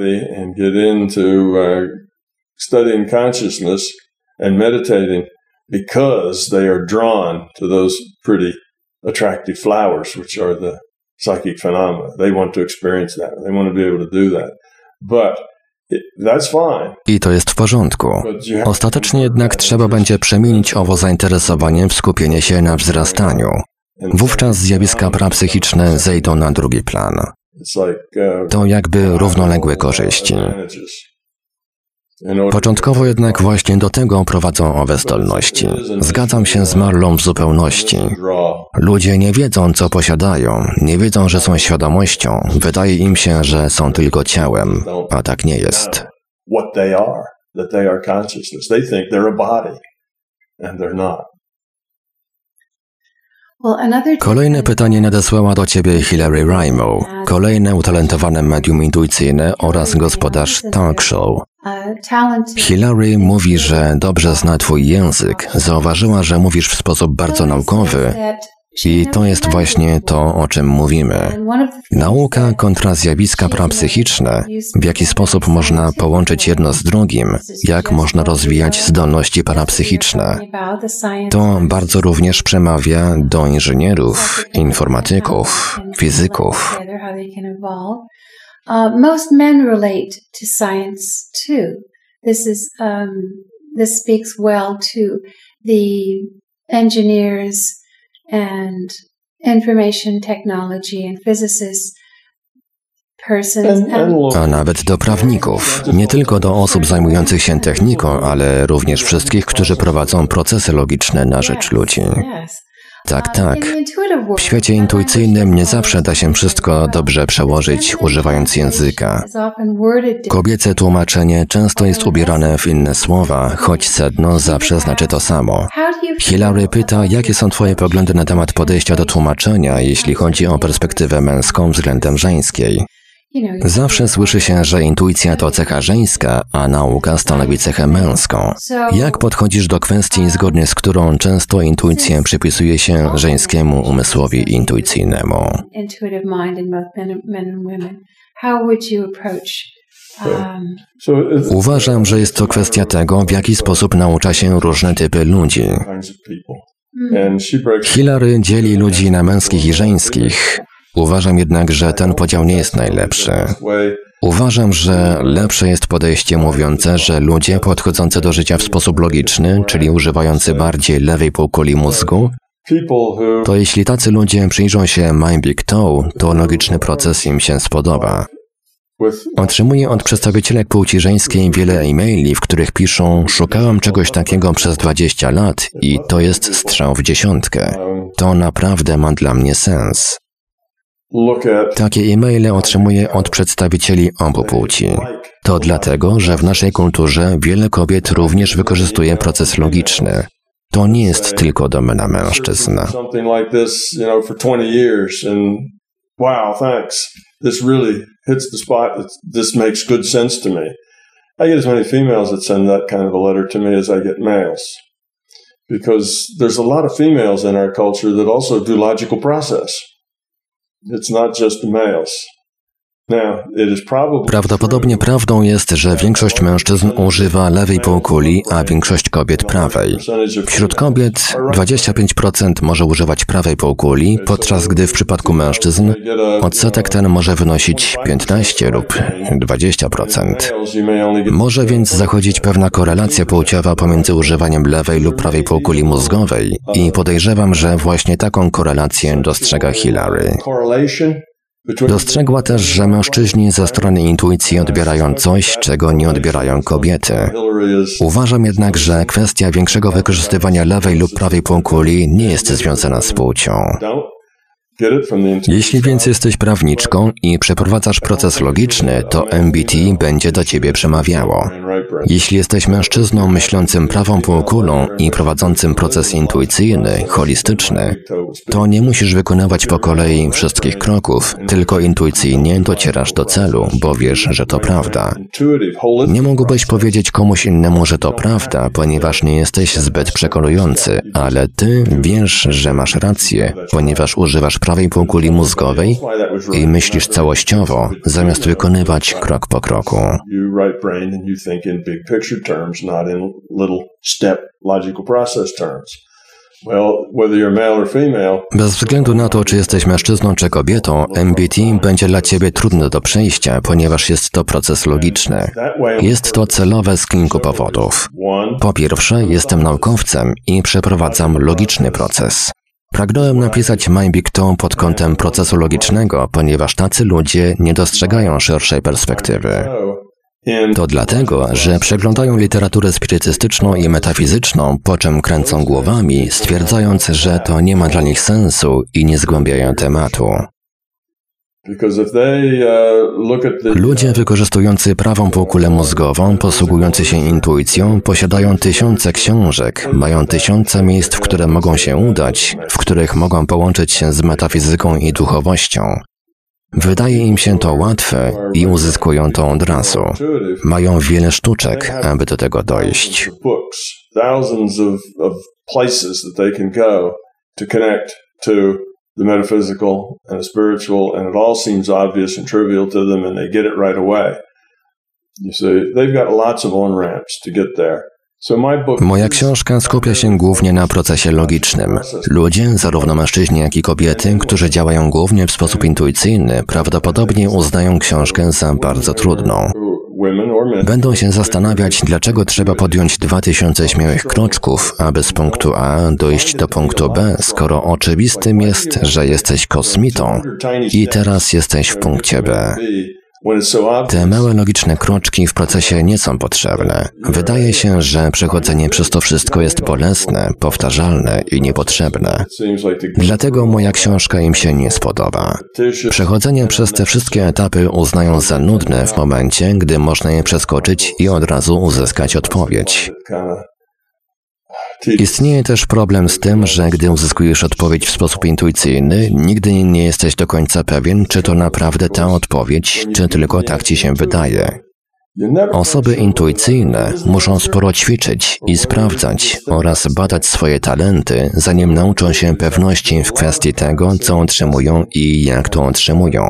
Because they are drawn to those pretty, attractive flowers, which are the psychic phenomena. They want to experience that. They want to be able to do that. But it, that's fine. I to jest w porządku. Ostatecznie jednak trzeba będzie przemienić owo zainteresowanie w skupienie się na wzrastaniu. Wówczas zjawiska parapsychiczne zejdą na drugi plan. To jakby równoległe korzyści. Początkowo jednak właśnie do tego prowadzą owe zdolności. Zgadzam się z Marlą w zupełności. Ludzie nie wiedzą, co posiadają, nie wiedzą, że są świadomością. Wydaje im się, że są tylko ciałem, a tak nie jest. Kolejne pytanie nadesłała do ciebie Hilary Raimo, kolejne utalentowane medium intuicyjne oraz gospodarz talk show. Hilary mówi, że dobrze zna twój język, zauważyła, że mówisz w sposób bardzo naukowy i to jest właśnie to, o czym mówimy. Nauka kontra zjawiska parapsychiczne, w jaki sposób można połączyć jedno z drugim, jak można rozwijać zdolności parapsychiczne. To bardzo również przemawia do inżynierów, informatyków, fizyków. Uh, most men relate to science too. This is um, this speaks well to the engineers and information technology and physicists. A nawet do prawników. Nie tylko do osób zajmujących się techniką, ale również wszystkich, którzy prowadzą procesy logiczne na rzecz ludzi. Tak, tak. W świecie intuicyjnym nie zawsze da się wszystko dobrze przełożyć, używając języka. Kobiece tłumaczenie często jest ubierane w inne słowa, choć sedno zawsze znaczy to samo. Hilary pyta, jakie są twoje poglądy na temat podejścia do tłumaczenia, jeśli chodzi o perspektywę męską względem żeńskiej. Zawsze słyszy się, że intuicja to cecha żeńska, a nauka stanowi cechę męską. Jak podchodzisz do kwestii, zgodnie z którą często intuicję przypisuje się żeńskiemu umysłowi intuicyjnemu? Uważam, że jest to kwestia tego, w jaki sposób naucza się różne typy ludzi. Hilary dzieli ludzi na męskich i żeńskich. Uważam jednak, że ten podział nie jest najlepszy. Uważam, że lepsze jest podejście mówiące, że ludzie podchodzący do życia w sposób logiczny, czyli używający bardziej lewej półkuli mózgu, to jeśli tacy ludzie przyjrzą się My Big Toe, to logiczny proces im się spodoba. Otrzymuję od przedstawicielek płci żeńskiej wiele e-maili, w których piszą: szukałam czegoś takiego przez dwadzieścia lat i to jest strzał w dziesiątkę. To naprawdę ma dla mnie sens. Takie e-maile otrzymuję od przedstawicieli obu płci. To dlatego, że w naszej kulturze wiele kobiet również wykorzystuje proces logiczny. To nie jest tylko domena mężczyzn. Because there's a lot of females in our culture that also do logical process. It's not just the males. Prawdopodobnie prawdą jest, że większość mężczyzn używa lewej półkuli, a większość kobiet prawej. Wśród kobiet dwadzieścia pięć procent może używać prawej półkuli, podczas gdy w przypadku mężczyzn odsetek ten może wynosić piętnaście lub dwadzieścia procent. Może więc zachodzić pewna korelacja płciowa pomiędzy używaniem lewej lub prawej półkuli mózgowej i podejrzewam, że właśnie taką korelację dostrzega Hilary. Dostrzegła też, że mężczyźni ze strony intuicji odbierają coś, czego nie odbierają kobiety. Uważam jednak, że kwestia większego wykorzystywania lewej lub prawej półkuli nie jest związana z płcią. Jeśli więc jesteś prawniczką i przeprowadzasz proces logiczny, to M B T będzie do ciebie przemawiało. Jeśli jesteś mężczyzną myślącym prawą półkulą i prowadzącym proces intuicyjny, holistyczny, to nie musisz wykonywać po kolei wszystkich kroków, tylko intuicyjnie docierasz do celu, bo wiesz, że to prawda. Nie mógłbyś powiedzieć komuś innemu, że to prawda, ponieważ nie jesteś zbyt przekonujący, ale ty wiesz, że masz rację, ponieważ używasz prawej półkuli mózgowej i myślisz całościowo, zamiast wykonywać krok po kroku. Bez względu na to, czy jesteś mężczyzną czy kobietą, M B T będzie dla ciebie trudny do przejścia, ponieważ jest to proces logiczny. Jest to celowe z kilku powodów. Po pierwsze, jestem naukowcem i przeprowadzam logiczny proces. Pragnąłem napisać My Big Toe pod kątem procesu logicznego, ponieważ tacy ludzie nie dostrzegają szerszej perspektywy. To dlatego, że przeglądają literaturę spirytystyczną i metafizyczną, po czym kręcą głowami, stwierdzając, że to nie ma dla nich sensu i nie zgłębiają tematu. Ludzie wykorzystujący prawą półkulę mózgową, posługujący się intuicją, posiadają tysiące książek, mają tysiące miejsc, w które mogą się udać, w których mogą połączyć się z metafizyką i duchowością. Wydaje im się to łatwe i uzyskują to od razu. Mają wiele sztuczek, aby do tego dojść. The metaphysical and the spiritual, and it all seems obvious and trivial to them, and they get it right away. You see, they've got lots of on-ramps to get there. Moja książka skupia się głównie na procesie logicznym. Ludzie, zarówno mężczyźni, jak i kobiety, którzy działają głównie w sposób intuicyjny, prawdopodobnie uznają książkę za bardzo trudną. Będą się zastanawiać, dlaczego trzeba podjąć dwa tysiące śmiałych kroczków, aby z punktu A dojść do punktu B, skoro oczywistym jest, że jesteś kosmitą i teraz jesteś w punkcie B. Te małe logiczne kroczki w procesie nie są potrzebne. Wydaje się, że przechodzenie przez to wszystko jest bolesne, powtarzalne i niepotrzebne. Dlatego moja książka im się nie spodoba. Przechodzenie przez te wszystkie etapy uznają za nudne w momencie, gdy można je przeskoczyć i od razu uzyskać odpowiedź. Istnieje też problem z tym, że gdy uzyskujesz odpowiedź w sposób intuicyjny, nigdy nie jesteś do końca pewien, czy to naprawdę ta odpowiedź, czy tylko tak ci się wydaje. Osoby intuicyjne muszą sporo ćwiczyć i sprawdzać oraz badać swoje talenty, zanim nauczą się pewności w kwestii tego, co otrzymują i jak to otrzymują.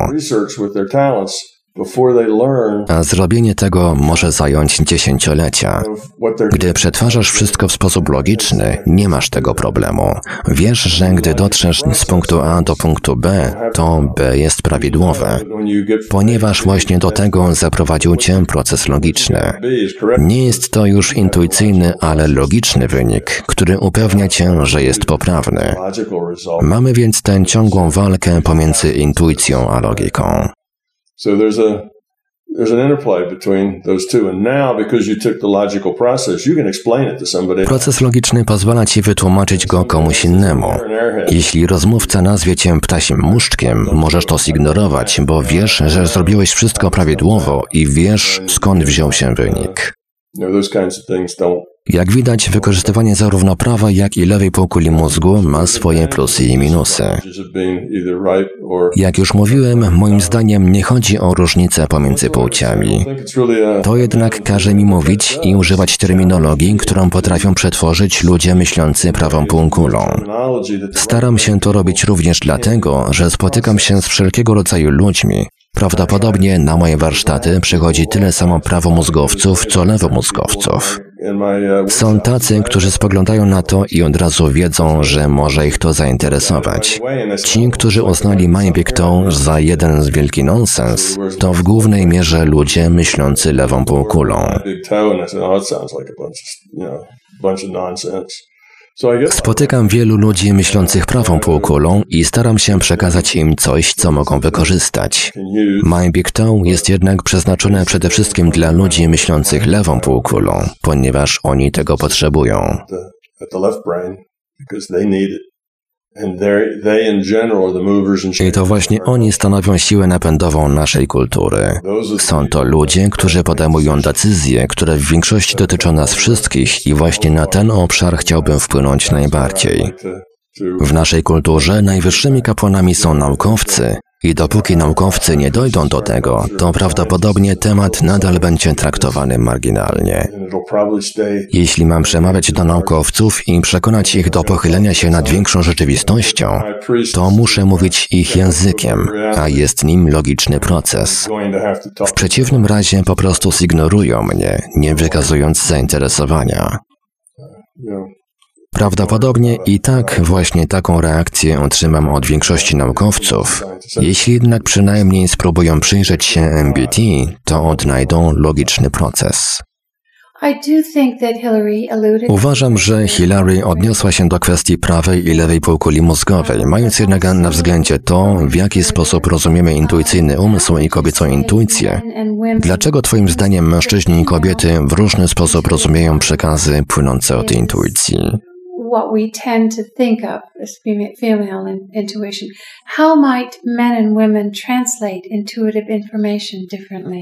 A zrobienie tego może zająć dziesięciolecia. Gdy przetwarzasz wszystko w sposób logiczny, nie masz tego problemu. Wiesz, że gdy dotrzesz z punktu A do punktu B, to B jest prawidłowe, ponieważ właśnie do tego zaprowadził cię proces logiczny. Nie jest to już intuicyjny, ale logiczny wynik, który upewnia cię, że jest poprawny. Mamy więc tę ciągłą walkę pomiędzy intuicją a logiką. So there's a there's an interplay between those two, and now because you took the logical process, you can explain it to somebody. Proces logiczny pozwala ci wytłumaczyć go komuś innemu. Jeśli rozmówca nazwie cię ptasim muszczkiem, możesz to zignorować, bo wiesz, że zrobiłeś wszystko prawidłowo i wiesz, skąd wziął się wynik. Jak widać, wykorzystywanie zarówno prawej, jak i lewej półkuli mózgu ma swoje plusy i minusy. Jak już mówiłem, moim zdaniem nie chodzi o różnicę pomiędzy płciami. To jednak każe mi mówić i używać terminologii, którą potrafią przetworzyć ludzie myślący prawą półkulą. Staram się to robić również dlatego, że spotykam się z wszelkiego rodzaju ludźmi. Prawdopodobnie na moje warsztaty przychodzi tyle samo prawomózgowców, co lewomózgowców. Są tacy, którzy spoglądają na to i od razu wiedzą, że może ich to zainteresować. Ci, którzy uznali My Big Toe za jeden z wielki nonsens, to w głównej mierze ludzie myślący lewą półkulą. Spotykam wielu ludzi myślących prawą półkulą i staram się przekazać im coś, co mogą wykorzystać. My Big Toe jest jednak przeznaczone przede wszystkim dla ludzi myślących lewą półkulą, ponieważ oni tego potrzebują. I to właśnie oni stanowią siłę napędową naszej kultury. Są to ludzie, którzy podejmują decyzje, które w większości dotyczą nas wszystkich i właśnie na ten obszar chciałbym wpłynąć najbardziej. W naszej kulturze najwyższymi kapłanami są naukowcy i dopóki naukowcy nie dojdą do tego, to prawdopodobnie temat nadal będzie traktowany marginalnie. Jeśli mam przemawiać do naukowców i przekonać ich do pochylenia się nad większą rzeczywistością, to muszę mówić ich językiem, a jest nim logiczny proces. W przeciwnym razie po prostu zignorują mnie, nie wykazując zainteresowania. Prawdopodobnie i tak właśnie taką reakcję otrzymam od większości naukowców. Jeśli jednak przynajmniej spróbują przyjrzeć się M B T, to odnajdą logiczny proces. Uważam, że Hillary odniosła się do kwestii prawej i lewej półkuli mózgowej, mając jednak na względzie to, w jaki sposób rozumiemy intuicyjny umysł i kobiecą intuicję. Dlaczego twoim zdaniem mężczyźni i kobiety w różny sposób rozumieją przekazy płynące od intuicji? What we tend to think of as female intuition. How might men and women translate intuitive information differently?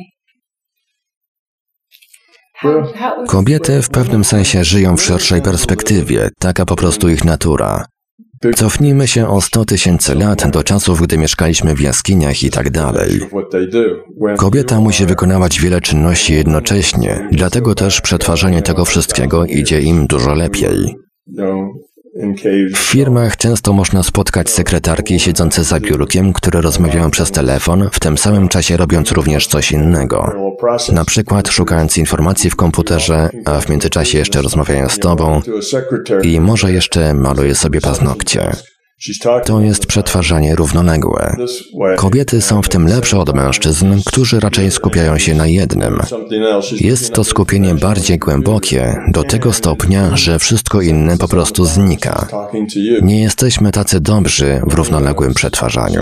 Kobiety w pewnym sensie żyją w szerszej perspektywie, taka po prostu ich natura. Cofnijmy się o sto tysięcy lat do czasów, gdy mieszkaliśmy w jaskiniach i tak dalej. Kobieta musi wykonywać wiele czynności jednocześnie, dlatego też przetwarzanie tego wszystkiego idzie im dużo lepiej. W firmach często można spotkać sekretarki siedzące za biurkiem, które rozmawiają przez telefon, w tym samym czasie robiąc również coś innego. Na przykład szukając informacji w komputerze, a w międzyczasie jeszcze rozmawiają z tobą i może jeszcze maluje sobie paznokcie. To jest przetwarzanie równoległe. Kobiety są w tym lepsze od mężczyzn, którzy raczej skupiają się na jednym. Jest to skupienie bardziej głębokie, do tego stopnia, że wszystko inne po prostu znika. Nie jesteśmy tacy dobrzy w równoległym przetwarzaniu.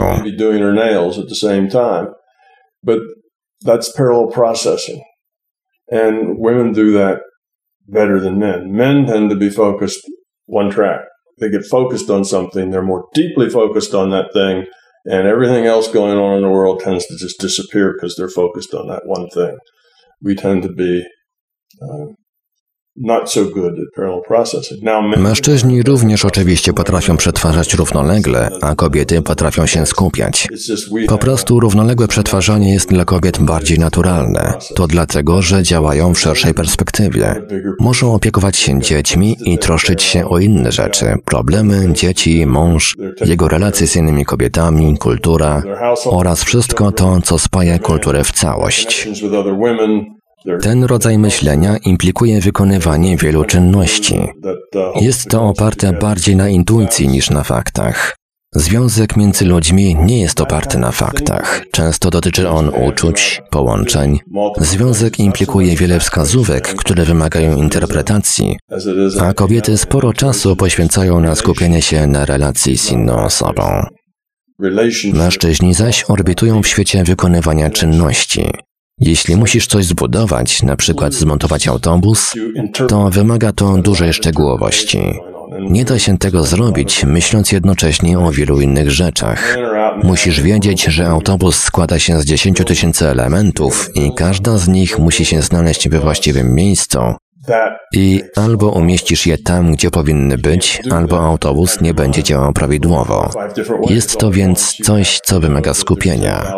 They get focused on something, they're more deeply focused on that thing, and everything else going on in the world tends to just disappear because they're focused on that one thing. We tend to be uh, not so good at parallel processing. Now, mężczyźni również oczywiście potrafią przetwarzać równolegle, a kobiety potrafią się skupiać. Po prostu równoległe przetwarzanie jest dla kobiet bardziej naturalne. To dlatego, że działają w szerszej perspektywie. Muszą opiekować się dziećmi i troszczyć się o inne rzeczy. Problemy, dzieci, mąż, jego relacje z innymi kobietami, kultura oraz wszystko to, co spaja kulturę w całość. Ten rodzaj myślenia implikuje wykonywanie wielu czynności. Jest to oparte bardziej na intuicji niż na faktach. Związek między ludźmi nie jest oparty na faktach. Często dotyczy on uczuć, połączeń. Związek implikuje wiele wskazówek, które wymagają interpretacji, a kobiety sporo czasu poświęcają na skupienie się na relacji z inną osobą. Mężczyźni zaś orbitują w świecie wykonywania czynności. Jeśli musisz coś zbudować, na przykład zmontować autobus, to wymaga to dużej szczegółowości. Nie da się tego zrobić, myśląc jednocześnie o wielu innych rzeczach. Musisz wiedzieć, że autobus składa się z dziesięciu tysięcy elementów i każda z nich musi się znaleźć we właściwym miejscu. I albo umieścisz je tam, gdzie powinny być, albo autobus nie będzie działał prawidłowo. Jest to więc coś, co wymaga skupienia.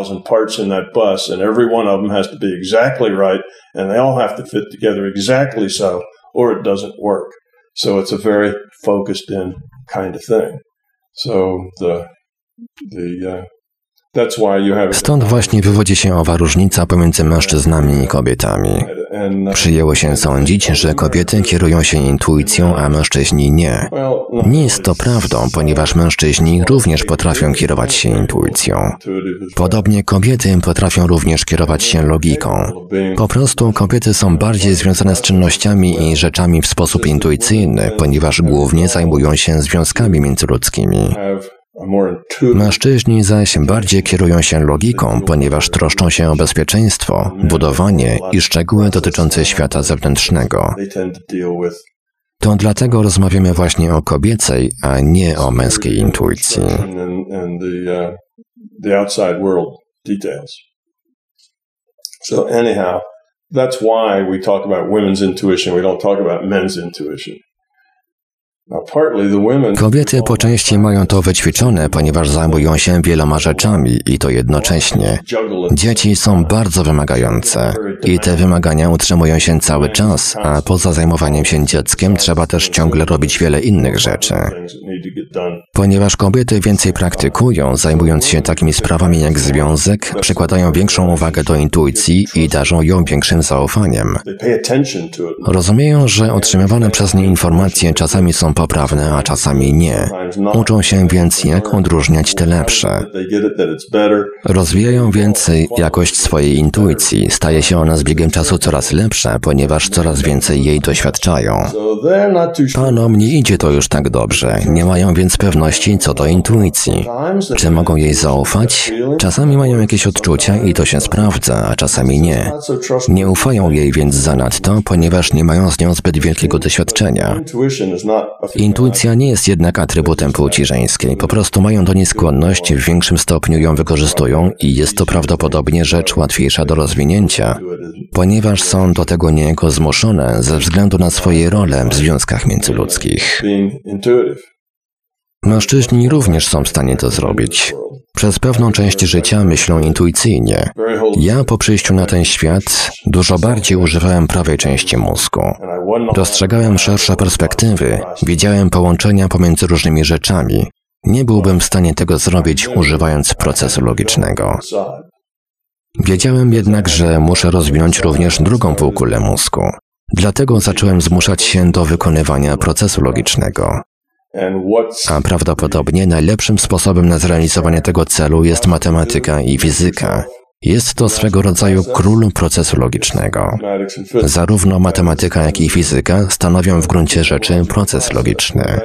Stąd właśnie wywodzi się owa różnica pomiędzy mężczyznami i kobietami. Przyjęło się sądzić, że kobiety kierują się intuicją, a mężczyźni nie. Nie jest to prawdą, ponieważ mężczyźni również potrafią kierować się intuicją. Podobnie kobiety potrafią również kierować się logiką. Po prostu kobiety są bardziej związane z czynnościami i rzeczami w sposób intuicyjny, ponieważ głównie zajmują się związkami międzyludzkimi. Mężczyźni zaś bardziej kierują się logiką, ponieważ troszczą się o bezpieczeństwo, budowanie i szczegóły dotyczące świata zewnętrznego. To dlatego rozmawiamy właśnie o kobiecej, a nie o męskiej intuicji. So anyhow, that's why we talk about women's intuition, we don't talk about men's intuition. Kobiety po części mają to wyćwiczone, ponieważ zajmują się wieloma rzeczami i to jednocześnie. Dzieci są bardzo wymagające i te wymagania utrzymują się cały czas, a poza zajmowaniem się dzieckiem trzeba też ciągle robić wiele innych rzeczy. Ponieważ kobiety więcej praktykują, zajmując się takimi sprawami jak związek, przykładają większą uwagę do intuicji i darzą ją większym zaufaniem. Rozumieją, że otrzymywane przez nie informacje czasami są poprawne, a czasami nie. Uczą się więc, jak odróżniać te lepsze. Rozwijają więcej jakość swojej intuicji. Staje się ona z biegiem czasu coraz lepsza, ponieważ coraz więcej jej doświadczają. Panom nie idzie to już tak dobrze. Nie mają więc pewności co do intuicji. Czy mogą jej zaufać? Czasami mają jakieś odczucia i to się sprawdza, a czasami nie. Nie ufają jej więc zanadto, ponieważ nie mają z nią zbyt wielkiego doświadczenia. Intuicja nie jest jednak atrybutem płci żeńskiej. Po prostu mają do niej skłonność, w większym stopniu ją wykorzystują i jest to prawdopodobnie rzecz łatwiejsza do rozwinięcia, ponieważ są do tego niejako zmuszone ze względu na swoje role w związkach międzyludzkich. Mężczyźni również są w stanie to zrobić. Przez pewną część życia myślą intuicyjnie. Ja po przyjściu na ten świat dużo bardziej używałem prawej części mózgu. Dostrzegałem szersze perspektywy, widziałem połączenia pomiędzy różnymi rzeczami. Nie byłbym w stanie tego zrobić używając procesu logicznego. Wiedziałem jednak, że muszę rozwinąć również drugą półkulę mózgu. Dlatego zacząłem zmuszać się do wykonywania procesu logicznego. A prawdopodobnie najlepszym sposobem na zrealizowanie tego celu jest matematyka i fizyka. Jest to swego rodzaju król procesu logicznego. Zarówno matematyka, jak i fizyka stanowią w gruncie rzeczy proces logiczny.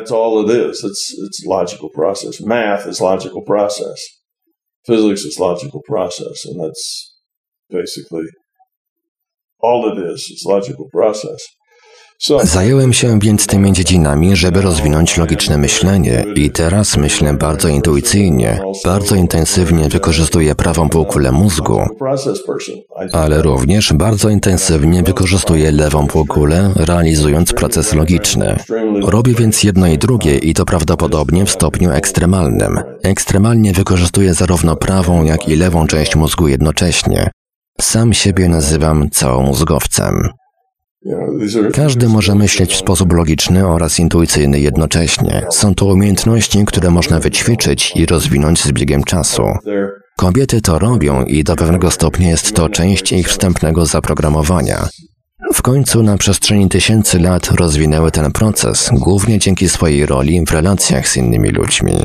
Physics is logical process, and that's basically all it is. It's logical process. Zająłem się więc tymi dziedzinami, żeby rozwinąć logiczne myślenie i teraz myślę bardzo intuicyjnie, bardzo intensywnie wykorzystuję prawą półkulę mózgu, ale również bardzo intensywnie wykorzystuję lewą półkulę, realizując proces logiczny. Robię więc jedno i drugie i to prawdopodobnie w stopniu ekstremalnym. Ekstremalnie wykorzystuję zarówno prawą, jak i lewą część mózgu jednocześnie. Sam siebie nazywam całomózgowcem. Każdy może myśleć w sposób logiczny oraz intuicyjny jednocześnie. Są to umiejętności, które można wyćwiczyć i rozwinąć z biegiem czasu. Kobiety to robią i do pewnego stopnia jest to część ich wstępnego zaprogramowania. W końcu na przestrzeni tysięcy lat rozwinęły ten proces, głównie dzięki swojej roli w relacjach z innymi ludźmi.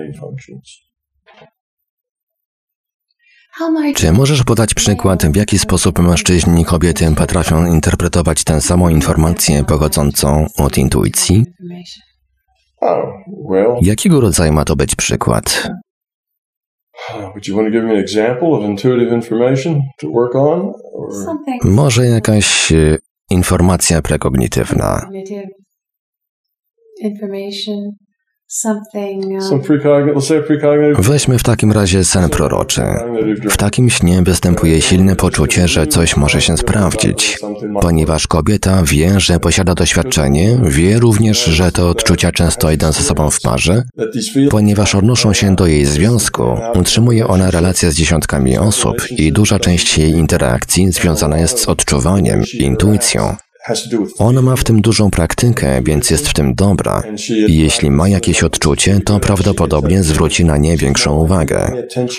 Czy możesz podać przykład, w jaki sposób mężczyźni i kobiety potrafią interpretować tę samą informację pochodzącą od intuicji? Jakiego rodzaju ma to być przykład? Może jakaś informacja prekognitywna. Weźmy w takim razie sen proroczy. W takim śnie występuje silne poczucie, że coś może się sprawdzić. Ponieważ kobieta wie, że posiada doświadczenie, wie również, że te odczucia często idą ze sobą w parze. Ponieważ odnoszą się do jej związku, utrzymuje ona relacje z dziesiątkami osób i duża część jej interakcji związana jest z odczuwaniem, intuicją. Ona ma w tym dużą praktykę, więc jest w tym dobra. I jeśli ma jakieś odczucie, to prawdopodobnie zwróci na nie większą uwagę.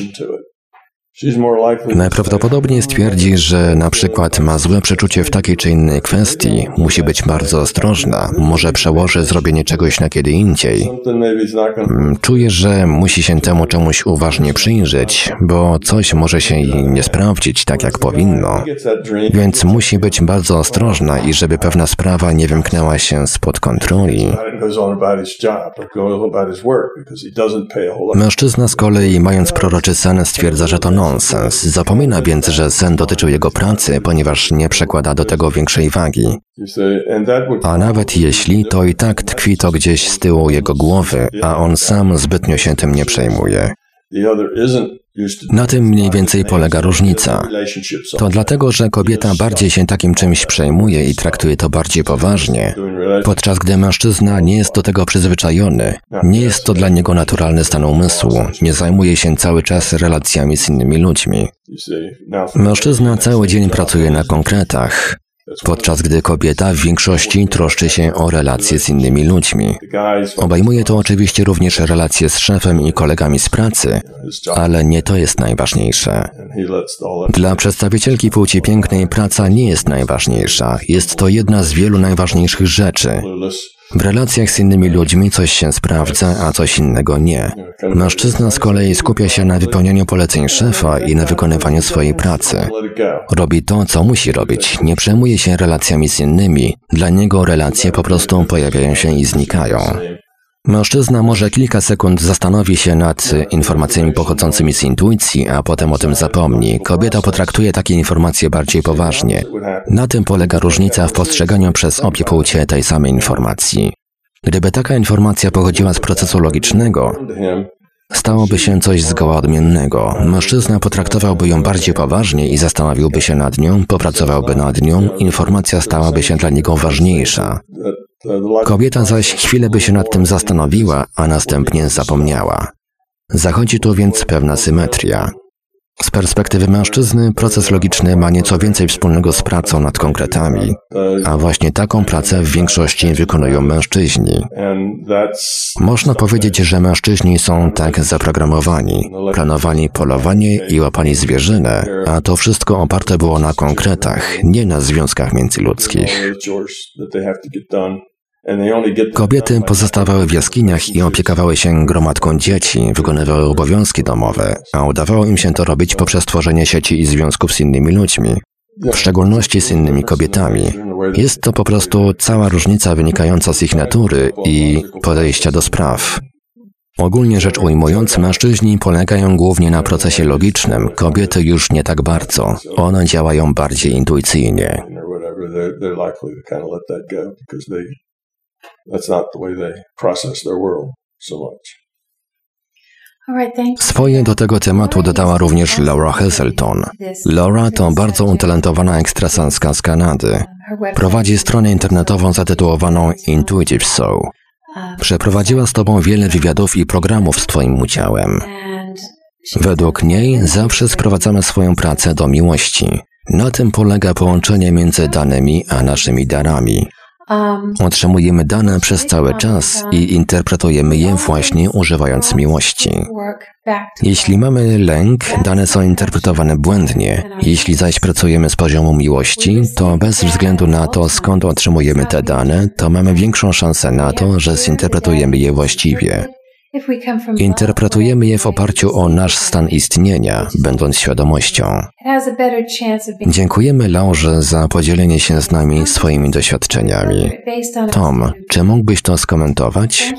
Najprawdopodobniej stwierdzi, że na przykład ma złe przeczucie w takiej czy innej kwestii, musi być bardzo ostrożna, może przełoży zrobienie czegoś na kiedy indziej. Czuje, że musi się temu czemuś uważnie przyjrzeć, bo coś może się jej nie sprawdzić tak jak powinno. Więc musi być bardzo ostrożna i żeby pewna sprawa nie wymknęła się spod kontroli. Mężczyzna z kolei, mając proroczy sen, stwierdza, że to nonsens. Zapomina więc, że sen dotyczył jego pracy, ponieważ nie przekłada do tego większej wagi. A nawet jeśli, to i tak tkwi to gdzieś z tyłu jego głowy, a on sam zbytnio się tym nie przejmuje. Na tym mniej więcej polega różnica. To dlatego, że kobieta bardziej się takim czymś przejmuje i traktuje to bardziej poważnie, podczas gdy mężczyzna nie jest do tego przyzwyczajony. Nie jest to dla niego naturalny stan umysłu, nie zajmuje się cały czas relacjami z innymi ludźmi. Mężczyzna cały dzień pracuje na konkretach, podczas gdy kobieta w większości troszczy się o relacje z innymi ludźmi. Obejmuje to oczywiście również relacje z szefem i kolegami z pracy, ale nie to jest najważniejsze. Dla przedstawicielki płci pięknej praca nie jest najważniejsza, jest to jedna z wielu najważniejszych rzeczy. W relacjach z innymi ludźmi coś się sprawdza, a coś innego nie. Mężczyzna z kolei skupia się na wypełnianiu poleceń szefa i na wykonywaniu swojej pracy. Robi to, co musi robić, nie przejmuje się relacjami z innymi. Dla niego relacje po prostu pojawiają się i znikają. Mężczyzna może kilka sekund zastanowi się nad informacjami pochodzącymi z intuicji, a potem o tym zapomni. Kobieta potraktuje takie informacje bardziej poważnie. Na tym polega różnica w postrzeganiu przez obie płcie tej samej informacji. Gdyby taka informacja pochodziła z procesu logicznego, stałoby się coś zgoła odmiennego. Mężczyzna potraktowałby ją bardziej poważnie i zastanowiłby się nad nią, popracowałby nad nią, informacja stałaby się dla niego ważniejsza. Kobieta zaś chwilę by się nad tym zastanowiła, a następnie zapomniała. Zachodzi tu więc pewna symetria. Z perspektywy mężczyzny proces logiczny ma nieco więcej wspólnego z pracą nad konkretami, a właśnie taką pracę w większości wykonują mężczyźni. Można powiedzieć, że mężczyźni są tak zaprogramowani. Planowali polowanie i łapali zwierzynę, a to wszystko oparte było na konkretach, nie na związkach międzyludzkich. Kobiety pozostawały w jaskiniach i opiekowały się gromadką dzieci, wykonywały obowiązki domowe, a udawało im się to robić poprzez tworzenie sieci i związków z innymi ludźmi, w szczególności z innymi kobietami. Jest to po prostu cała różnica wynikająca z ich natury i podejścia do spraw. Ogólnie rzecz ujmując, mężczyźni polegają głównie na procesie logicznym, kobiety już nie tak bardzo. One działają bardziej intuicyjnie. That's not the way they process their world so much. Swoje do tego tematu dodała również Laura Hazelton. Laura to bardzo utalentowana ekstrasenska z Kanady. Prowadzi stronę internetową zatytułowaną Intuitive Soul. Przeprowadziła z tobą wiele wywiadów i programów z twoim udziałem. Według niej zawsze sprowadzamy swoją pracę do miłości. Na tym polega połączenie między danymi a naszymi darami. Otrzymujemy dane przez cały czas i interpretujemy je właśnie używając miłości. Jeśli mamy lęk, dane są interpretowane błędnie. Jeśli zaś pracujemy z poziomu miłości, to bez względu na to, skąd otrzymujemy te dane, to mamy większą szansę na to, że zinterpretujemy je właściwie. Interpretujemy je w oparciu o nasz stan istnienia, będąc świadomością. Dziękujemy Laurze za podzielenie się z nami swoimi doświadczeniami. Tom, czy mógłbyś to skomentować?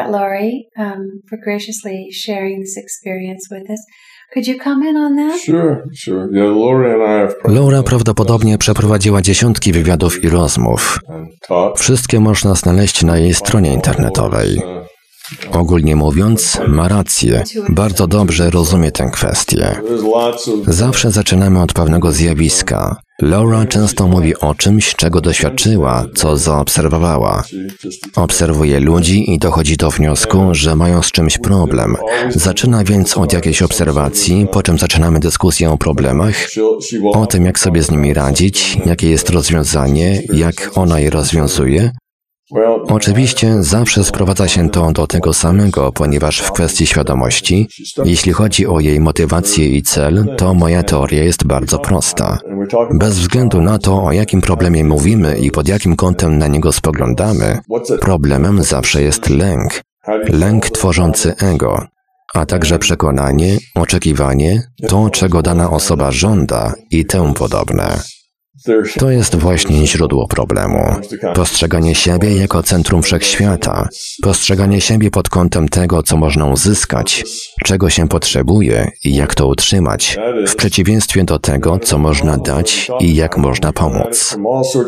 Laura prawdopodobnie przeprowadziła dziesiątki wywiadów i rozmów. Wszystkie można znaleźć na jej stronie internetowej. Ogólnie mówiąc, ma rację. Bardzo dobrze rozumie tę kwestię. Zawsze zaczynamy od pewnego zjawiska. Laura często mówi o czymś, czego doświadczyła, co zaobserwowała. Obserwuje ludzi i dochodzi do wniosku, że mają z czymś problem. Zaczyna więc od jakiejś obserwacji, po czym zaczynamy dyskusję o problemach, o tym, jak sobie z nimi radzić, jakie jest rozwiązanie, jak ona je rozwiązuje. Oczywiście zawsze sprowadza się to do tego samego, ponieważ w kwestii świadomości, jeśli chodzi o jej motywację i cel, to moja teoria jest bardzo prosta. Bez względu na to, o jakim problemie mówimy i pod jakim kątem na niego spoglądamy, problemem zawsze jest lęk. Lęk tworzący ego, a także przekonanie, oczekiwanie, to, czego dana osoba żąda i temu podobne. To jest właśnie źródło problemu. Postrzeganie siebie jako centrum wszechświata. Postrzeganie siebie pod kątem tego, co można uzyskać, czego się potrzebuje i jak to utrzymać, w przeciwieństwie do tego, co można dać i jak można pomóc.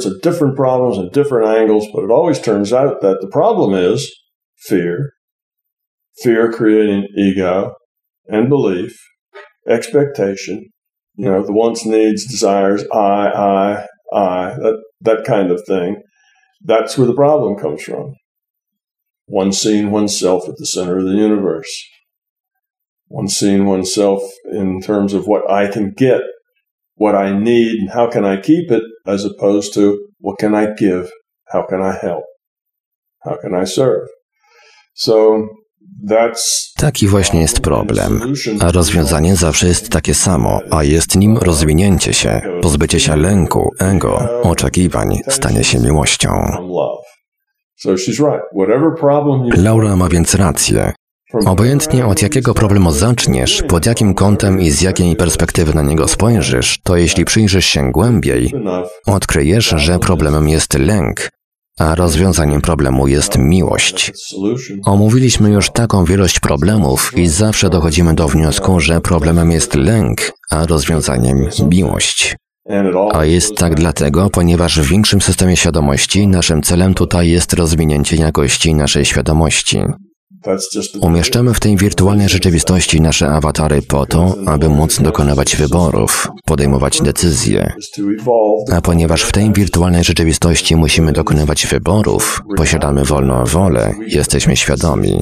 Fear creating ego and belief, expectation, you know, the wants, needs, desires, I, I, I, that, that kind of thing. That's where the problem comes from. One seeing oneself at the center of the universe. One seeing oneself in terms of what I can get, what I need, and how can I keep it, as opposed to what can I give, how can I help, how can I serve. So Taki właśnie jest problem, a rozwiązanie zawsze jest takie samo, a jest nim rozwinięcie się, pozbycie się lęku, ego, oczekiwań, stanie się miłością. So she's right. Whatever problem you Laura ma więc rację. Obojętnie od jakiego problemu zaczniesz, pod jakim kątem i z jakiej perspektywy na niego spojrzysz, to jeśli przyjrzysz się głębiej, odkryjesz, że problemem jest lęk, a rozwiązaniem problemu jest miłość. Omówiliśmy już taką wielość problemów i zawsze dochodzimy do wniosku, że problemem jest lęk, a rozwiązaniem miłość. A jest tak dlatego, ponieważ w większym systemie świadomości naszym celem tutaj jest rozwinięcie jakości naszej świadomości. Umieszczamy w tej wirtualnej rzeczywistości nasze awatary po to, aby móc dokonywać wyborów, podejmować decyzje. A ponieważ w tej wirtualnej rzeczywistości musimy dokonywać wyborów, posiadamy wolną wolę, jesteśmy świadomi.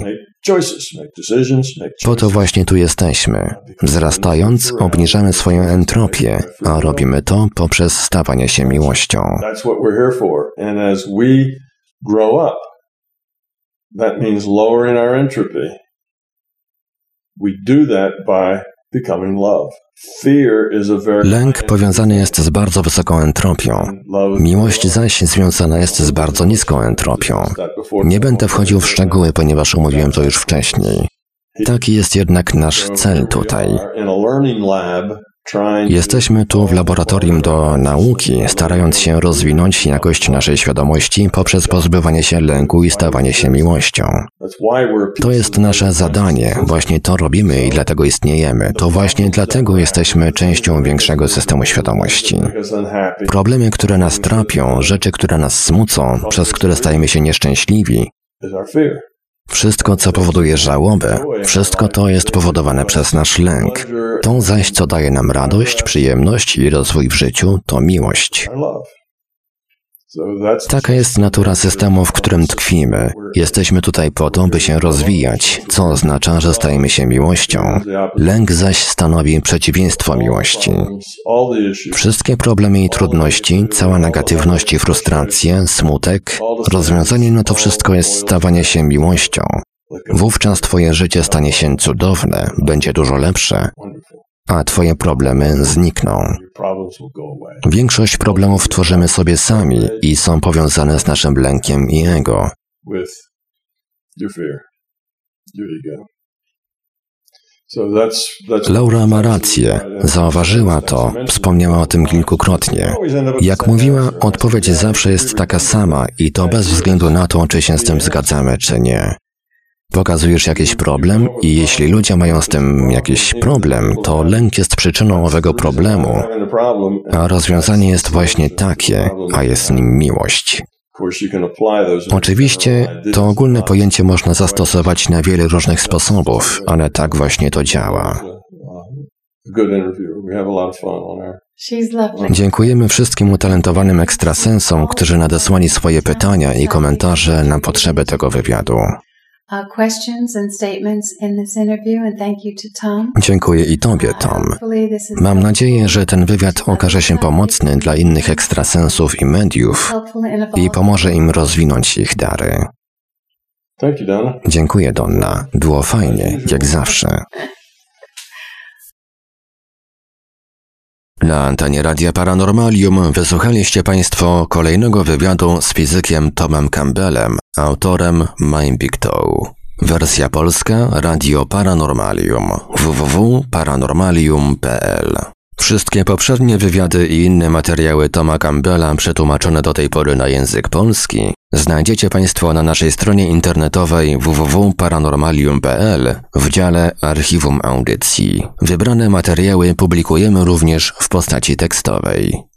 Po to właśnie tu jesteśmy. Wzrastając, obniżamy swoją entropię, a robimy to poprzez stawanie się miłością. That means lowering our entropy. We do that by becoming love. Fear is a very Lęk powiązany jest z bardzo wysoką entropią. Miłość zaś związana jest z bardzo niską entropią. Nie będę wchodził w szczegóły, ponieważ omówiłem to już wcześniej. Taki jest jednak nasz cel tutaj. Jesteśmy tu w laboratorium do nauki, starając się rozwinąć jakość naszej świadomości poprzez pozbywanie się lęku i stawanie się miłością. To jest nasze zadanie, właśnie to robimy i dlatego istniejemy. To właśnie dlatego jesteśmy częścią większego systemu świadomości. Problemy, które nas trapią, rzeczy, które nas smucą, przez które stajemy się nieszczęśliwi, wszystko, co powoduje żałobę, wszystko to jest powodowane przez nasz lęk. To zaś, co daje nam radość, przyjemność i rozwój w życiu, to miłość. Taka jest natura systemu, w którym tkwimy. Jesteśmy tutaj po to, by się rozwijać, co oznacza, że stajemy się miłością. Lęk zaś stanowi przeciwieństwo miłości. Wszystkie problemy i trudności, cała negatywność i frustracje, smutek, rozwiązaniem na to wszystko jest stawanie się miłością. Wówczas twoje życie stanie się cudowne, będzie dużo lepsze, a twoje problemy znikną. Większość problemów tworzymy sobie sami i są powiązane z naszym lękiem i ego. Laura ma rację, zauważyła to, wspomniała o tym kilkukrotnie. Jak mówiła, odpowiedź zawsze jest taka sama i to bez względu na to, czy się z tym zgadzamy, czy nie. Pokazujesz jakiś problem i jeśli ludzie mają z tym jakiś problem, to lęk jest przyczyną owego problemu, a rozwiązanie jest właśnie takie, a jest nim miłość. Oczywiście to ogólne pojęcie można zastosować na wiele różnych sposobów, ale tak właśnie to działa. Dziękujemy wszystkim utalentowanym ekstrasensom, którzy nadesłali swoje pytania i komentarze na potrzeby tego wywiadu. Dziękuję i Tobie, Tom. Mam nadzieję, że ten wywiad okaże się pomocny dla innych ekstrasensów i mediów i pomoże im rozwinąć ich dary. Dziękuję, Donna. Było fajnie, jak zawsze. Na antenie Radia Paranormalium wysłuchaliście Państwo kolejnego wywiadu z fizykiem Tomem Campbellem, autorem My Big Toe. Wersja polska Radio Paranormalium w w w kropka paranormalium kropka p l. Wszystkie poprzednie wywiady i inne materiały Toma Campbella przetłumaczone do tej pory na język polski znajdziecie Państwo na naszej stronie internetowej w w w kropka paranormalium kropka p l w dziale Archiwum Audycji. Wybrane materiały publikujemy również w postaci tekstowej.